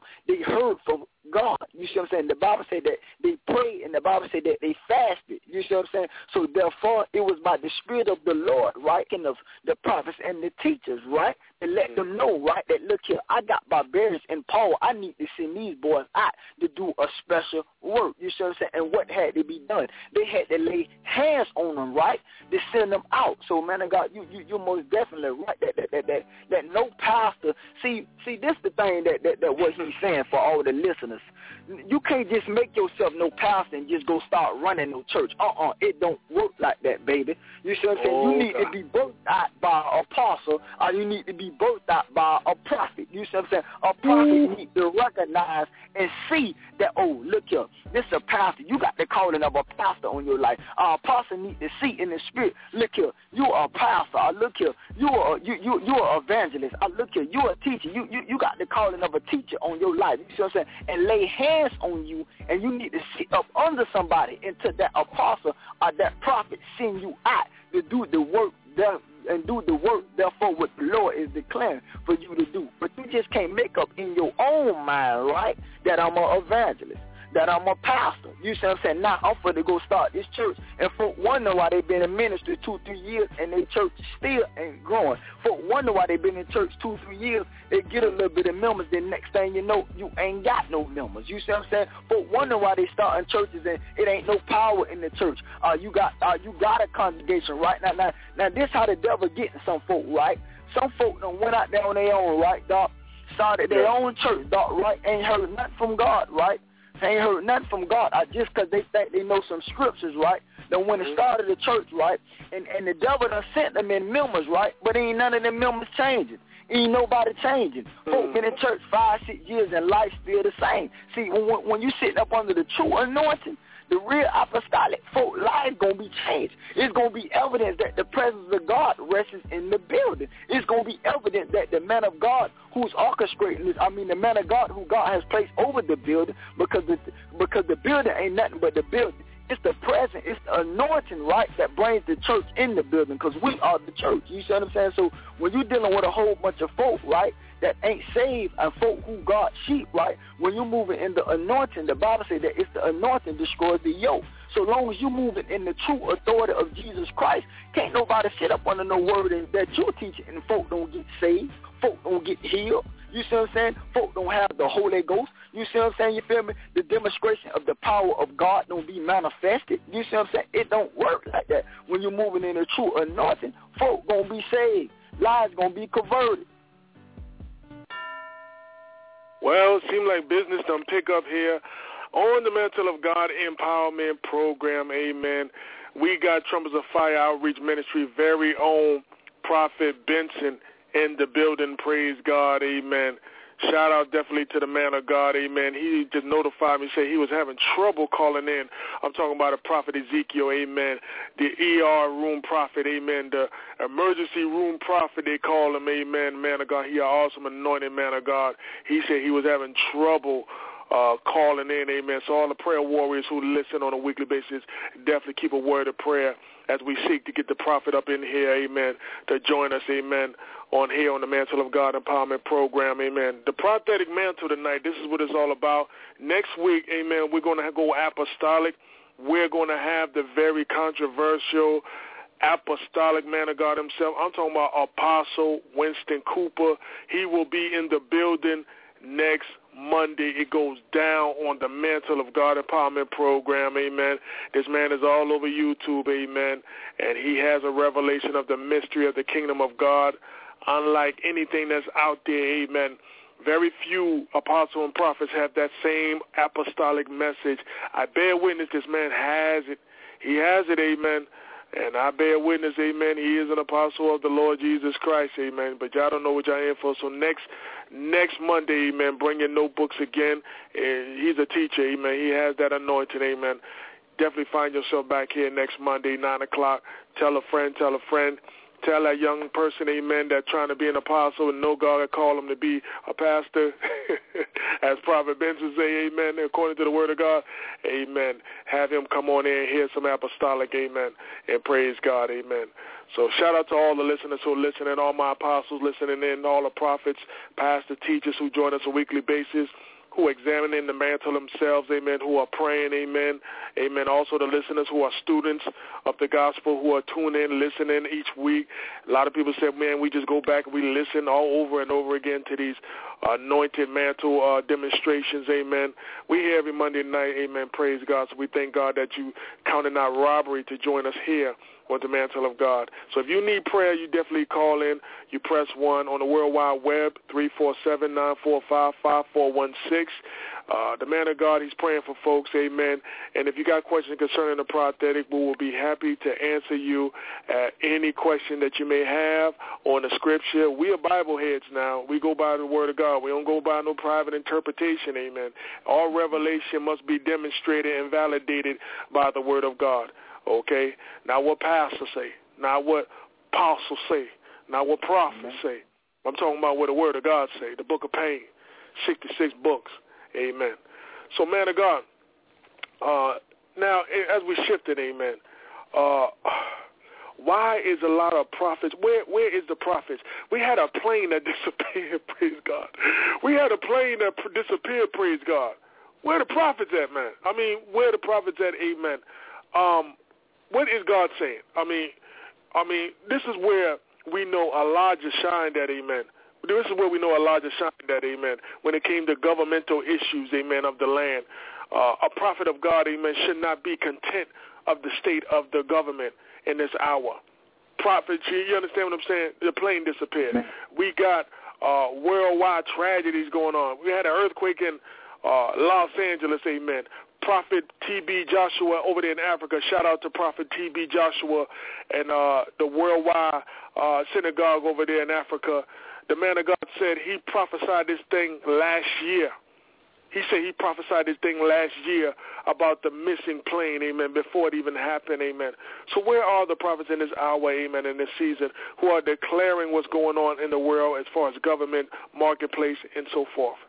God. You see what I'm saying? The Bible said that they prayed, and the Bible said that they fasted. You see what I'm saying? So therefore, it was by the Spirit of the Lord, right, and of the prophets and the teachers, right, to let them know, right, that look here, I got barbarians and Paul. I need to send these boys out to do a special work. You see what I'm saying? And what had to be done? They had to lay hands on them, right, to send them out. So, man of God, you're most definitely right that no pastor. See, this the thing that what he's saying for all the listeners. You can't just make yourself no pastor and just go start running no church. It don't work like that, baby. You see what I'm saying? You need to be birthed out by an apostle, or you need to be birthed out by a prophet. You see what I'm saying? A prophet needs to recognize and see that, oh, look here, this is a pastor. You got the calling of a pastor on your life. An apostle needs to see in the spirit, look here, you are a pastor. Or look here, you are an evangelist. Or look here, you are a teacher. You got the calling of a teacher on your life. You see what I'm saying? And lay hands on you, and you need to sit up under somebody until that apostle or that prophet send you out to do the work therefore what the Lord is declaring for you to do. But you just can't make up in your own mind, right, that I'm an evangelist, that I'm a pastor. You see what I'm saying? Now I'm going to go start this church. And folk wonder why they've been in ministry 2-3 years and their church still ain't growing. Folk wonder why they've been in church 2-3 years. They get a little bit of members. Then next thing you know, you ain't got no members. You see what I'm saying? Folk wonder why they starting churches and it ain't no power in the church. You got a congregation, right? Now this how the devil getting some folk, right? Some folk done went out there on their own, right, Doc? Started their own church, Doc, right? Ain't heard nothing from God, right? Ain't heard nothing from God. Just because they think they know some scriptures, right? Then when it started the church, right, and the devil done sent them in members, right, but ain't none of them members changing. Ain't nobody changing. Folk been in church 5-6 years and life still the same. See, when you sitting up under the true anointing, the real apostolic folk life going to be changed. It's going to be evidence that the presence of God rests in the building. It's going to be evidence that the man of God who's orchestrating this, the man of God who God has placed over the building, because the building ain't nothing but the building. It's the presence, it's the anointing, right, that brings the church in the building, because we are the church. You see what I'm saying? So when you're dealing with a whole bunch of folk, right, that ain't saved and folk who got sheep, right, when you're moving in the anointing, the Bible says that it's the anointing destroys the yoke. So long as you're moving in the true authority of Jesus Christ, can't nobody sit up under no word that you're teaching and folk don't get saved, folk don't get healed. You see what I'm saying? Folk don't have the Holy Ghost. You see what I'm saying? You feel me? The demonstration of the power of God don't be manifested. You see what I'm saying? It don't work like that. When you're moving in the true anointing, folk gonna be saved. Lives gonna be converted.
Well, it seems like business done pick up here on the Mantle of God Empowerment Program. Amen. We got Trumpets of Fire Outreach Ministry very own Prophet Benson in the building. Praise God. Amen. Shout out definitely to the man of God. Amen. He just notified me, say he was having trouble calling in. I'm talking about a prophet Ezekiel. Amen. The ER room prophet. Amen. The emergency room prophet, they call him. Amen. Man of God. He an awesome anointed man of God. He said he was having trouble calling in. Amen. So all the prayer warriors who listen on a weekly basis, definitely keep a word of prayer as we seek to get the prophet up in here. Amen. To join us. Amen. On here on the Mantle of God Empowerment Program. Amen. The prophetic mantle tonight, this is what it's all about. Next week, amen, we're going to go apostolic. We're going to have the very controversial apostolic man of God himself. I'm talking about Apostle Winston Cooper. He will be in the building next Monday. It goes down on the Mantle of God Empowerment Program, amen. This man is all over YouTube, amen, and he has a revelation of the mystery of the kingdom of God, unlike anything that's out there, amen. Very few apostles and prophets have that same apostolic message. I bear witness this man has it. He has it, amen. And I bear witness, amen, he is an apostle of the Lord Jesus Christ, amen. But y'all don't know what y'all in for. So next Monday, amen, bring your notebooks again. He's a teacher, amen. He has that anointing, amen. Definitely find yourself back here next Monday, 9 o'clock. Tell a friend. Tell that young person, amen, that trying to be an apostle and know God had called him to be a pastor. As Prophet Benson say, amen, according to the word of God, amen. Have him come on in and hear some apostolic, amen, and praise God, amen. So shout out to all the listeners who are listening, all my apostles listening in, all the prophets, pastors, teachers who join us on a weekly basis, who are examining the mantle themselves, amen, who are praying, amen, amen. Also the listeners who are students of the gospel, who are tuning in, listening each week. A lot of people say, man, we just go back and we listen all over and over again to these anointed mantle demonstrations, amen. We here every Monday night, amen, praise God. So we thank God that you counted out robbery to join us here on the Mantle of God. So if you need prayer, you definitely call in. You press 1 on the World Wide Web, 347-945-5416. The man of God, he's praying for folks, amen. And if you got questions concerning the prophetic, we will be happy to answer you any question that you may have on the scripture. We are Bible heads now. We go by the word of God. We don't go by no private interpretation, amen. All revelation must be demonstrated and validated by the word of God. Okay, not what pastors say, not what apostles say, not what prophets say. I'm talking about what the word of God say, the book of pain, 66 books. Amen. So, man of God, now as we shifted, amen, why is a lot of prophets, where is the prophets? We had a plane that disappeared, praise God. We had a plane that disappeared, praise God. Where the prophets at, man? I mean, where the prophets at, amen? What is God saying? I mean, this is where we know Elijah shined at, amen. This is where we know Elijah shined at, amen, when it came to governmental issues, amen, of the land. A prophet of God, amen, should not be content of the state of the government in this hour. Prophet, you understand what I'm saying? The plane disappeared. We got worldwide tragedies going on. We had an earthquake in Los Angeles, amen. Prophet T.B. Joshua over there in Africa, shout out to Prophet T.B. Joshua and the worldwide synagogue over there in Africa. The man of God said he prophesied this thing last year. He said he prophesied this thing last year about the missing plane, amen, before it even happened, amen. So where are the prophets in this hour, amen, in this season, who are declaring what's going on in the world as far as government, marketplace, and so forth?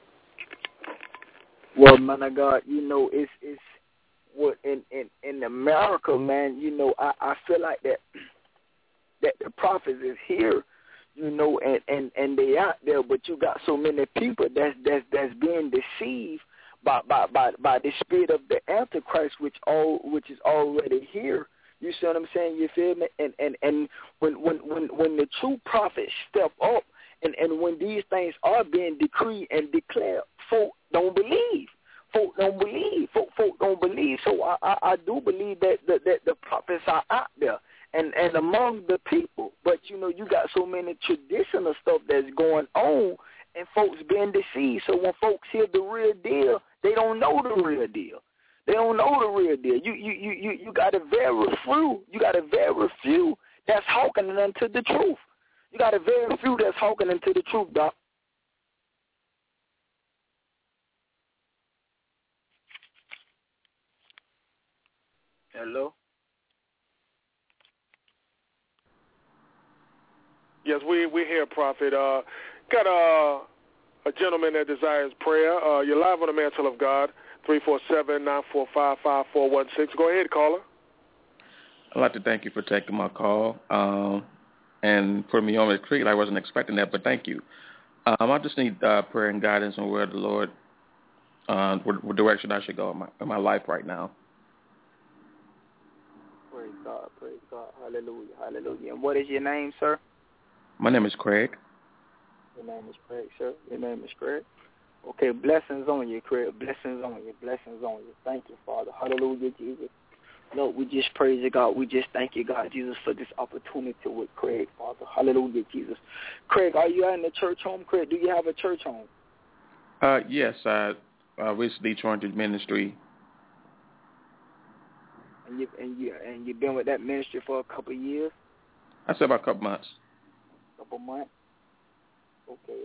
Well, man of God, you know, it's what in America, man, you know, I feel like that the prophets is here, you know, and they out there, but you got so many people that's being deceived by the spirit of the Antichrist, which is already here. You see what I'm saying? You feel me? And when the true prophets step up, and when these things are being decreed and declared, folk don't believe. Folk don't believe. Folk don't believe. So I do believe that the prophets are out there and among the people. But, you know, you got so many traditional stuff that's going on and folks being deceived. So when folks hear the real deal, they don't know the real deal. They don't know the real deal. You got a very few. You got a very few that's hearkening unto the truth. You got a very few that's hearkening into the truth, Doc. Hello?
Yes, we're here, Prophet. Got a gentleman that desires prayer. You're live on the Mantle of God, 347-945-5416. Go ahead, caller.
I'd like to thank you for taking my call and putting me on the street. I wasn't expecting that, but thank you. I just need prayer and guidance on where the Lord, what direction I should go in my life right now.
Praise God, hallelujah, hallelujah. And what is your name, sir?
My name is Craig.
Your name is Craig, sir. Your name is Craig. Okay, blessings on you, Craig. Blessings on you. Blessings on you. Thank you, Father. Hallelujah, Jesus. Lord, we just praise you, God. We just thank you, God, Jesus, for this opportunity with Craig, Father. Hallelujah, Jesus. Craig, are you in the church home, Craig? Do you have a church home?
Yes, I recently joined the ministry.
And you've been with that ministry for a couple of years?
I said about a couple months.
Couple months? Okay.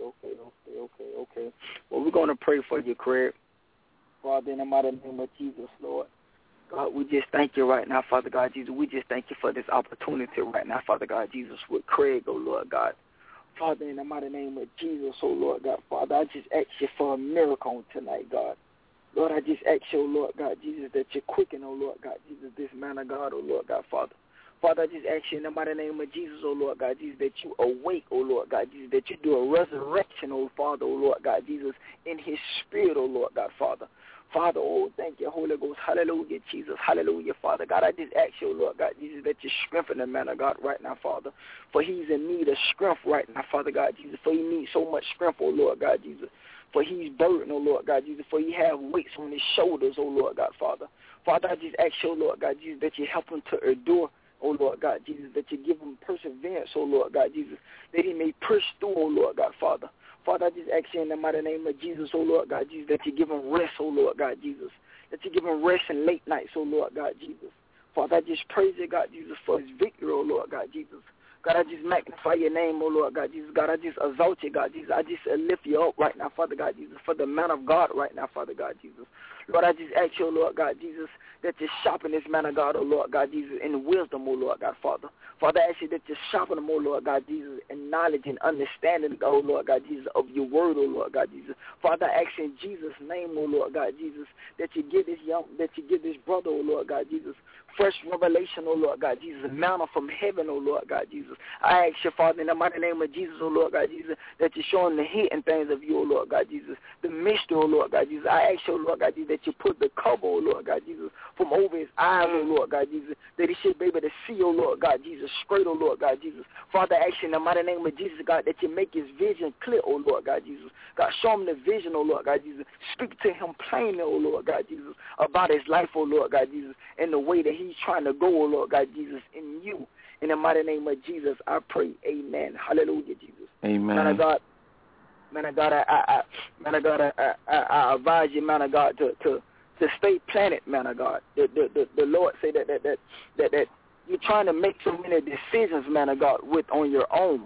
Well, we're going to pray for you, Craig. Father, in the mighty name of Jesus, Lord. God, we just thank you right now, Father God, Jesus. We just thank you for this opportunity right now, Father God, Jesus, with Craig, oh Lord God. Father, in the mighty name of Jesus, oh Lord God, Father, I just ask you for a miracle on tonight, God. Lord, I just ask you, oh Lord God, Jesus, that you quicken, oh Lord God, Jesus, this man of God, oh Lord God, Father. Father, I just ask you in the mighty name of Jesus, oh Lord God, Jesus, that you awake, oh Lord God, Jesus, that you do a resurrection, oh Father, oh Lord God, Jesus, in his spirit, oh Lord God, Father. Father, oh, thank you, Holy Ghost. Hallelujah, Jesus. Hallelujah, Father. God, I just ask you, Lord God, Jesus, that you strengthen the man of God right now, Father. For he's in need of strength right now, Father God, Jesus. For he needs so much strength, oh Lord God, Jesus. For he's burdened, oh Lord God, Jesus. For he has weights on his shoulders, oh Lord God, Father. Father, I just ask you, Lord God, Jesus, that you help him to endure, oh Lord God, Jesus, that you give him perseverance, oh Lord God, Jesus, that he may push through, oh Lord God, Father. Father, I just ask you in the mighty name of Jesus, oh Lord God, Jesus, that you give him rest, oh Lord God, Jesus, that you give him rest in late nights, oh Lord God, Jesus. Father, I just praise you, God, Jesus, for his victory, oh Lord God, Jesus. God, I just magnify your name, oh Lord God, Jesus. God, I just exalt you, God, Jesus. I just lift you up right now, Father God, Jesus, for the man of God right now, Father God, Jesus. Lord, I just ask you, oh Lord God, Jesus, that you sharpen this man of God, oh Lord God, Jesus, in wisdom, oh Lord God, Father. Father, I ask you that you sharpen him, oh Lord God, Jesus, in knowledge and understanding, oh Lord God, Jesus, of your word, oh Lord God, Jesus. Father, I ask you in Jesus' name, oh Lord God, Jesus, that you give this brother, oh Lord God, Jesus, fresh revelation, oh Lord God, Jesus, manna from heaven, oh Lord God, Jesus. I ask you, Father, in the mighty name of Jesus, oh Lord God, Jesus, that you show him the hidden things of you, oh Lord God, Jesus, the mystery, oh Lord God, Jesus. I ask you, oh Lord God, Jesus, that you put the cover, oh Lord God, Jesus, from over his eyes, oh Lord God, Jesus, that he should be able to see, oh Lord God, Jesus, straight, oh Lord God, Jesus. Father, I ask you in the mighty name of Jesus, God, that you make his vision clear, oh Lord God, Jesus. God, show him the vision, oh Lord God, Jesus. Speak to him plainly, oh Lord God, Jesus, about his life, oh Lord God, Jesus, and the way that he's trying to go, oh Lord God, Jesus, in you. In the mighty name of Jesus, I pray, amen. Hallelujah, Jesus.
Amen.
Man of God, I advise you, man of God, to stay planted, man of God. The Lord say that you're trying to make so many decisions, man of God, on your own.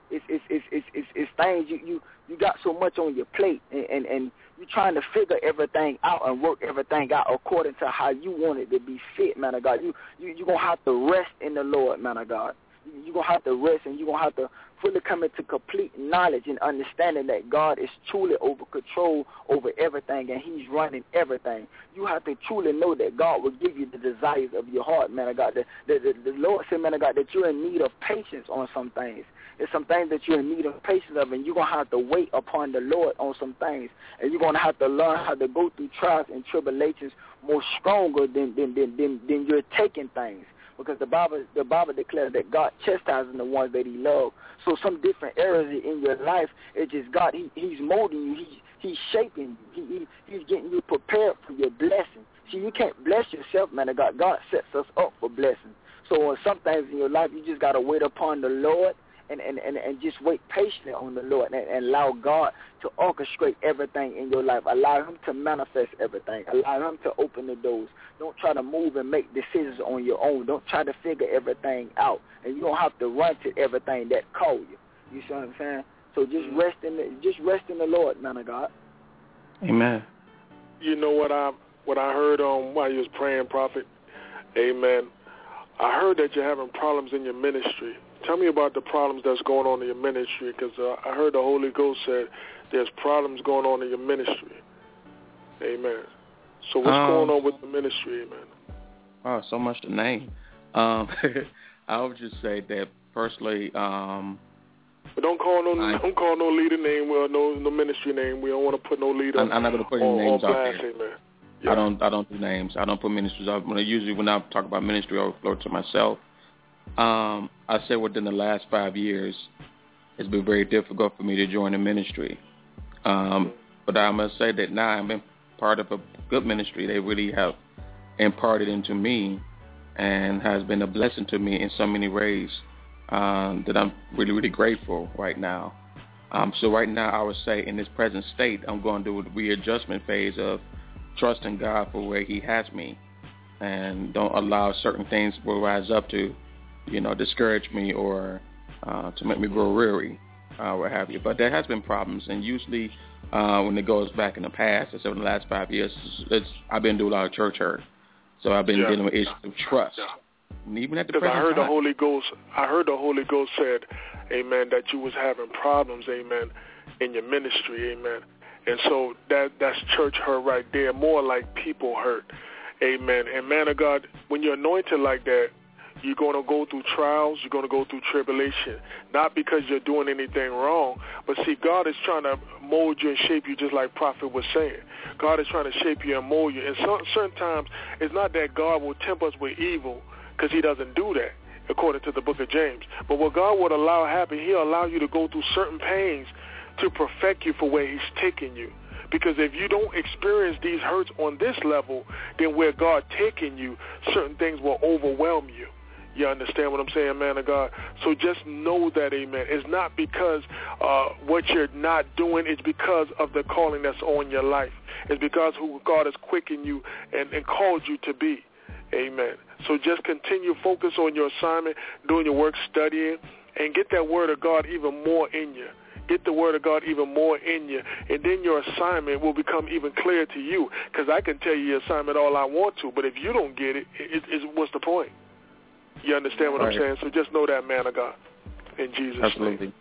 It's things you got so much on your plate, and you're trying to figure everything out and work everything out according to how you want it to be fit, man of God. You're going to have to rest in the Lord, man of God. You're going to have to rest, and you're going to have to fully come into complete knowledge and understanding that God is truly over control over everything, and he's running everything. You have to truly know that God will give you the desires of your heart, man of God. The Lord said, man of God, that you're in need of patience on some things. There's some things that you're in need of patience of, and you're going to have to wait upon the Lord on some things. And you're going to have to learn how to go through trials and tribulations more stronger than you're taking things. Because the Bible declares that God chastises the ones that he loves. So some different areas in your life, it's just God, he's molding you. He's shaping you. He's getting you prepared for your blessing. See, you can't bless yourself, man of God. God sets us up for blessing. So on some things in your life, you just got to wait upon the Lord and just wait patiently on the Lord and allow God to orchestrate everything in your life. Allow him to manifest everything. Allow him to open the doors. Don't try to move and make decisions on your own. Don't try to figure everything out. And you don't have to run to everything that call you. You see what I'm saying? So just rest in the Lord, man of God.
Amen.
You know what I heard while you was praying, Prophet? Amen. I heard that you're having problems in your ministry. Tell me about the problems that's going on in your ministry, because I heard the Holy Ghost said there's problems going on in your ministry. Amen. So what's going on with the ministry, amen?
Oh, so much to name. I would just say that personally.
But don't call no leader name, no ministry name. We don't want to put no leader.
I'm not going to put any names out there.
Amen. Yeah.
I don't do names. I don't put ministries out. When I talk about ministry, I refer to myself. I said within the last 5 years, it's been very difficult for me to join the ministry. But I must say that now I'm in part of a good ministry. They really have imparted into me and has been a blessing to me in so many ways that I'm really, really grateful right now. So right now I would say in this present state, I'm going through the readjustment phase of trusting God for where he has me, and don't allow certain things will rise up to, discourage me or to make me grow weary, what have you. But there has been problems, and usually when it goes back in the past, so in the last 5 years, I've been doing a lot of church hurt. So I've been dealing with issues of trust.
Yeah.
And even at the
present
time.
I heard the Holy Ghost said, amen, that you was having problems, amen, in your ministry, amen. And so that's church hurt right there, more like people hurt, amen. And man of God, when you're anointed like that, you're going to go through trials, you're going to go through tribulation, not because you're doing anything wrong, but see, God is trying to mold you and shape you, just like Prophet was saying. God is trying to shape you and mold you. And certain times, it's not that God will tempt us with evil, because he doesn't do that, according to the book of James. But what God would allow happen, he'll allow you to go through certain pains to perfect you for where he's taking you. Because if you don't experience these hurts on this level, then where God taking you, certain things will overwhelm you. You understand what I'm saying, man of God? So just know that, amen. It's not because what you're not doing, it's because of the calling that's on your life. It's because who God has quickened you and called you to be. Amen. So just continue, focus on your assignment, doing your work, studying, and get that word of God even more in you. Get the word of God even more in you, and then your assignment will become even clearer to you, because I can tell you your assignment all I want to, but if you don't get it, what's the point? You understand what I'm saying? So just know that, man of God, in Jesus' name.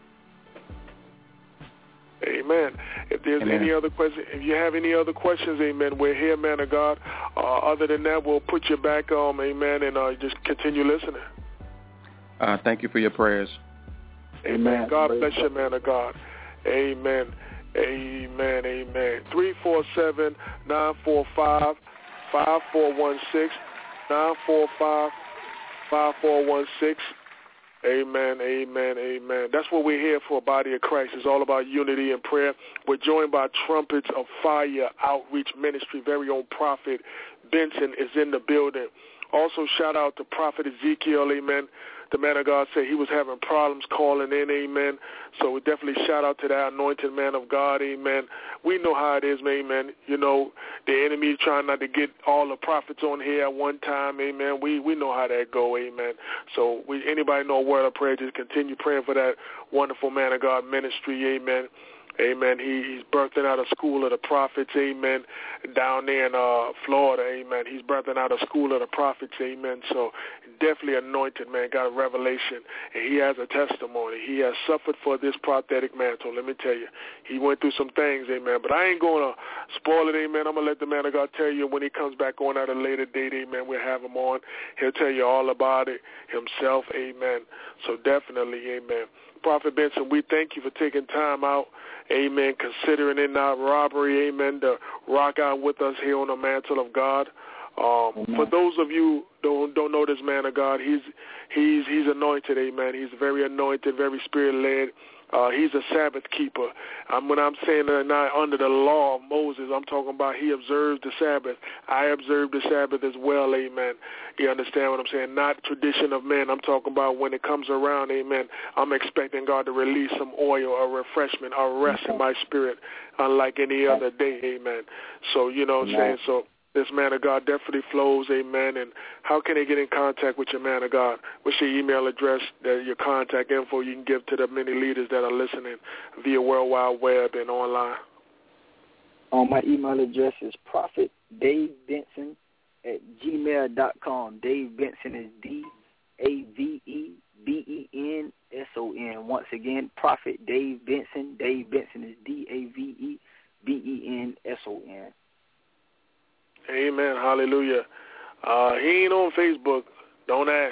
Amen. If there's any other questions, if you have any other questions, amen, we're here, man of God. Other than that, we'll put you back on, amen, and just continue listening.
Thank you for your prayers.
Amen. God bless you, man of God. Amen. Amen. Amen. 347-945-5416. 945-5416. Amen, amen, amen. That's what we're here for, body of Christ. It's all about unity and prayer. We're joined by Trumpets of Fire Outreach Ministry. Very own Prophet Benson is in the building. Also, shout out to Prophet Ezekiel, amen. The man of God said he was having problems calling in, amen. So we definitely shout out to that anointed man of God, amen. We know how it is, amen. You know, the enemy is trying not to get all the prophets on here at one time, amen. We know how that go, amen. So anybody know a word of prayer, just continue praying for that wonderful man of God ministry, amen. Amen. He's birthing out a school of the prophets, amen, down there in Florida, amen. He's birthing out a school of the prophets, amen. So definitely anointed, man, got a revelation, and he has a testimony. He has suffered for this prophetic mantle, let me tell you. He went through some things, amen, but I ain't going to spoil it, amen. I'm going to let the man of God tell you when he comes back on at a later date, amen. We'll have him on. He'll tell you all about it himself, amen. So definitely, amen. Prophet Benson, we thank you for taking time out, amen, considering it not robbery, amen, to rock out with us here on the mantle of God. For those of you who don't know this man of God, he's anointed, amen. He's very anointed, very spirit-led. He's a Sabbath keeper. When I'm saying that not under the law of Moses, I'm talking about he observes the Sabbath. I observe the Sabbath as well, amen. You understand what I'm saying? Not tradition of men. I'm talking about when it comes around, amen, I'm expecting God to release some oil or refreshment or rest in my spirit unlike any other day, amen. So, you know what I'm saying? So this man of God definitely flows, amen. And how can they get in contact with your man of God? What's your email address, your contact info you can give to the many leaders that are listening via World Wide Web and online?
My email address is prophetdavebenson@gmail.com. Dave Benson is DAVEBENSON. Once again, Prophet Dave Benson. Dave Benson is DAVEBENSON.
Amen. Hallelujah. He ain't on Facebook. Don't ask.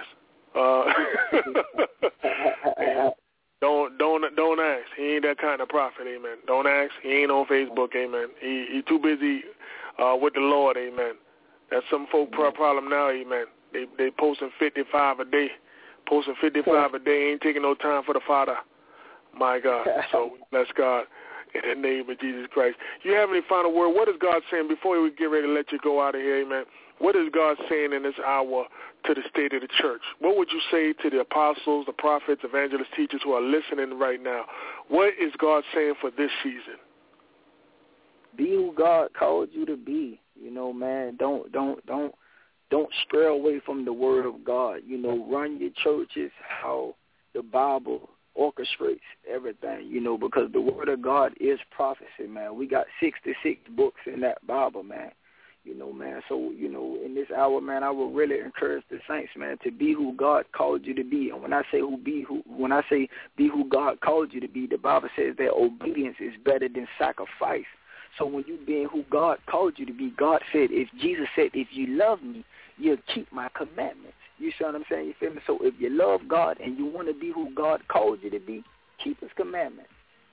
Don't ask. He ain't that kind of prophet. Amen. Don't ask. He ain't on Facebook. Amen. He too busy with the Lord. Amen. That's some folk problem now. Amen. They posting 55 a day. Posting 55 a day. Ain't taking no time for the Father. My God. So bless God in the name of Jesus Christ. You have any final word? What is God saying before we get ready to let you go out of here, amen? What is God saying in this hour to the state of the church? What would you say to the apostles, the prophets, evangelists, teachers who are listening right now? What is God saying for this season?
Be who God called you to be. You know, man, don't stray away from the word of God. You know, run your churches how the Bible orchestrates everything, you know, because the word of God is prophecy, man. We got 66 books in that Bible, man. You know, man. So, you know, in this hour, man, I will really encourage the saints, man, to be who God called you to be. And when I say be who God called you to be, the Bible says that obedience is better than sacrifice. So when you being who God called you to be, God said, Jesus said, if you love me, you'll keep my commandments. You see what I'm saying? You feel me? So if you love God and you want to be who God called you to be, keep his commandments.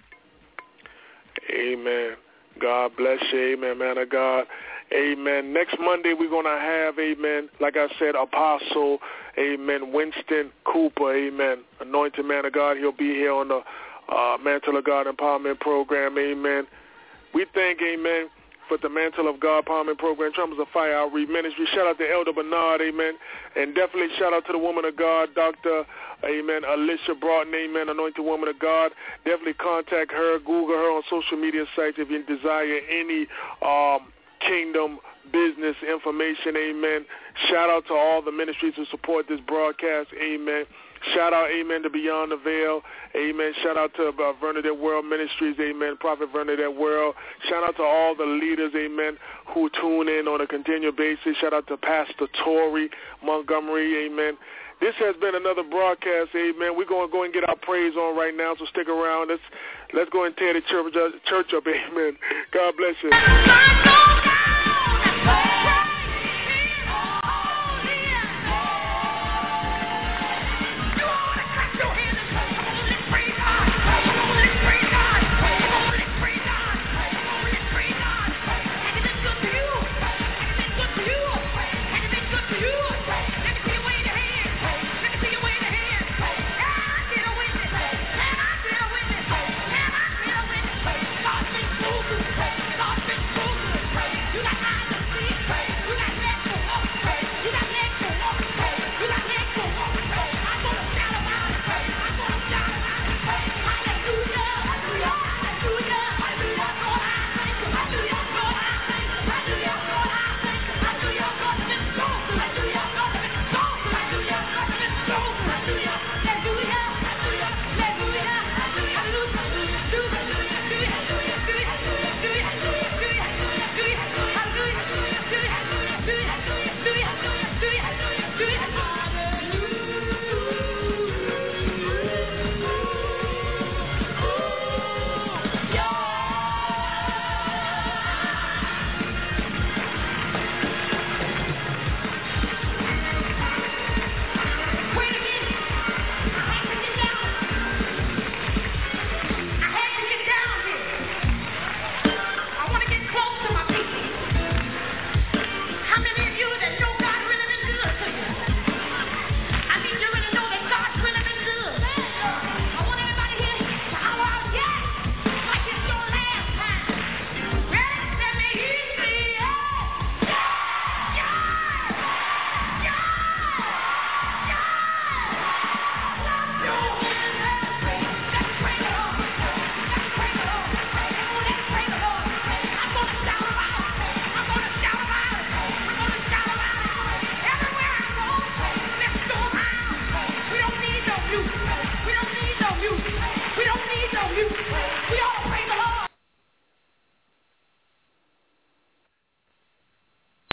Amen. God bless you. Amen, man of God. Amen. Next Monday we're going to have, amen, like I said, Apostle, amen, Winston Cooper, amen, anointed man of God. He'll be here on the Mantle of God Empowerment Program, amen. We thank, amen, for the Mantle of God Empowerment Program, Trumpets of Fire Outreach Ministry. Shout out to Elder Bernard, amen. And definitely shout out to the woman of God, Dr., amen, Alicia Broughton, amen, anointed woman of God. Definitely contact her, Google her on social media sites if you desire any kingdom business information, amen. Shout out to all the ministries who support this broadcast, amen. Shout out, amen, to Beyond the Veil, amen. Shout out to Bernadette World Ministries, amen, Prophet Bernadette World. Shout out to all the leaders, amen, who tune in on a continual basis. Shout out to Pastor Torrey Montgomery, amen. This has been another broadcast, amen. We're going to go and get our praise on right now, so stick around. Let's go and tear the church up, amen. God bless you.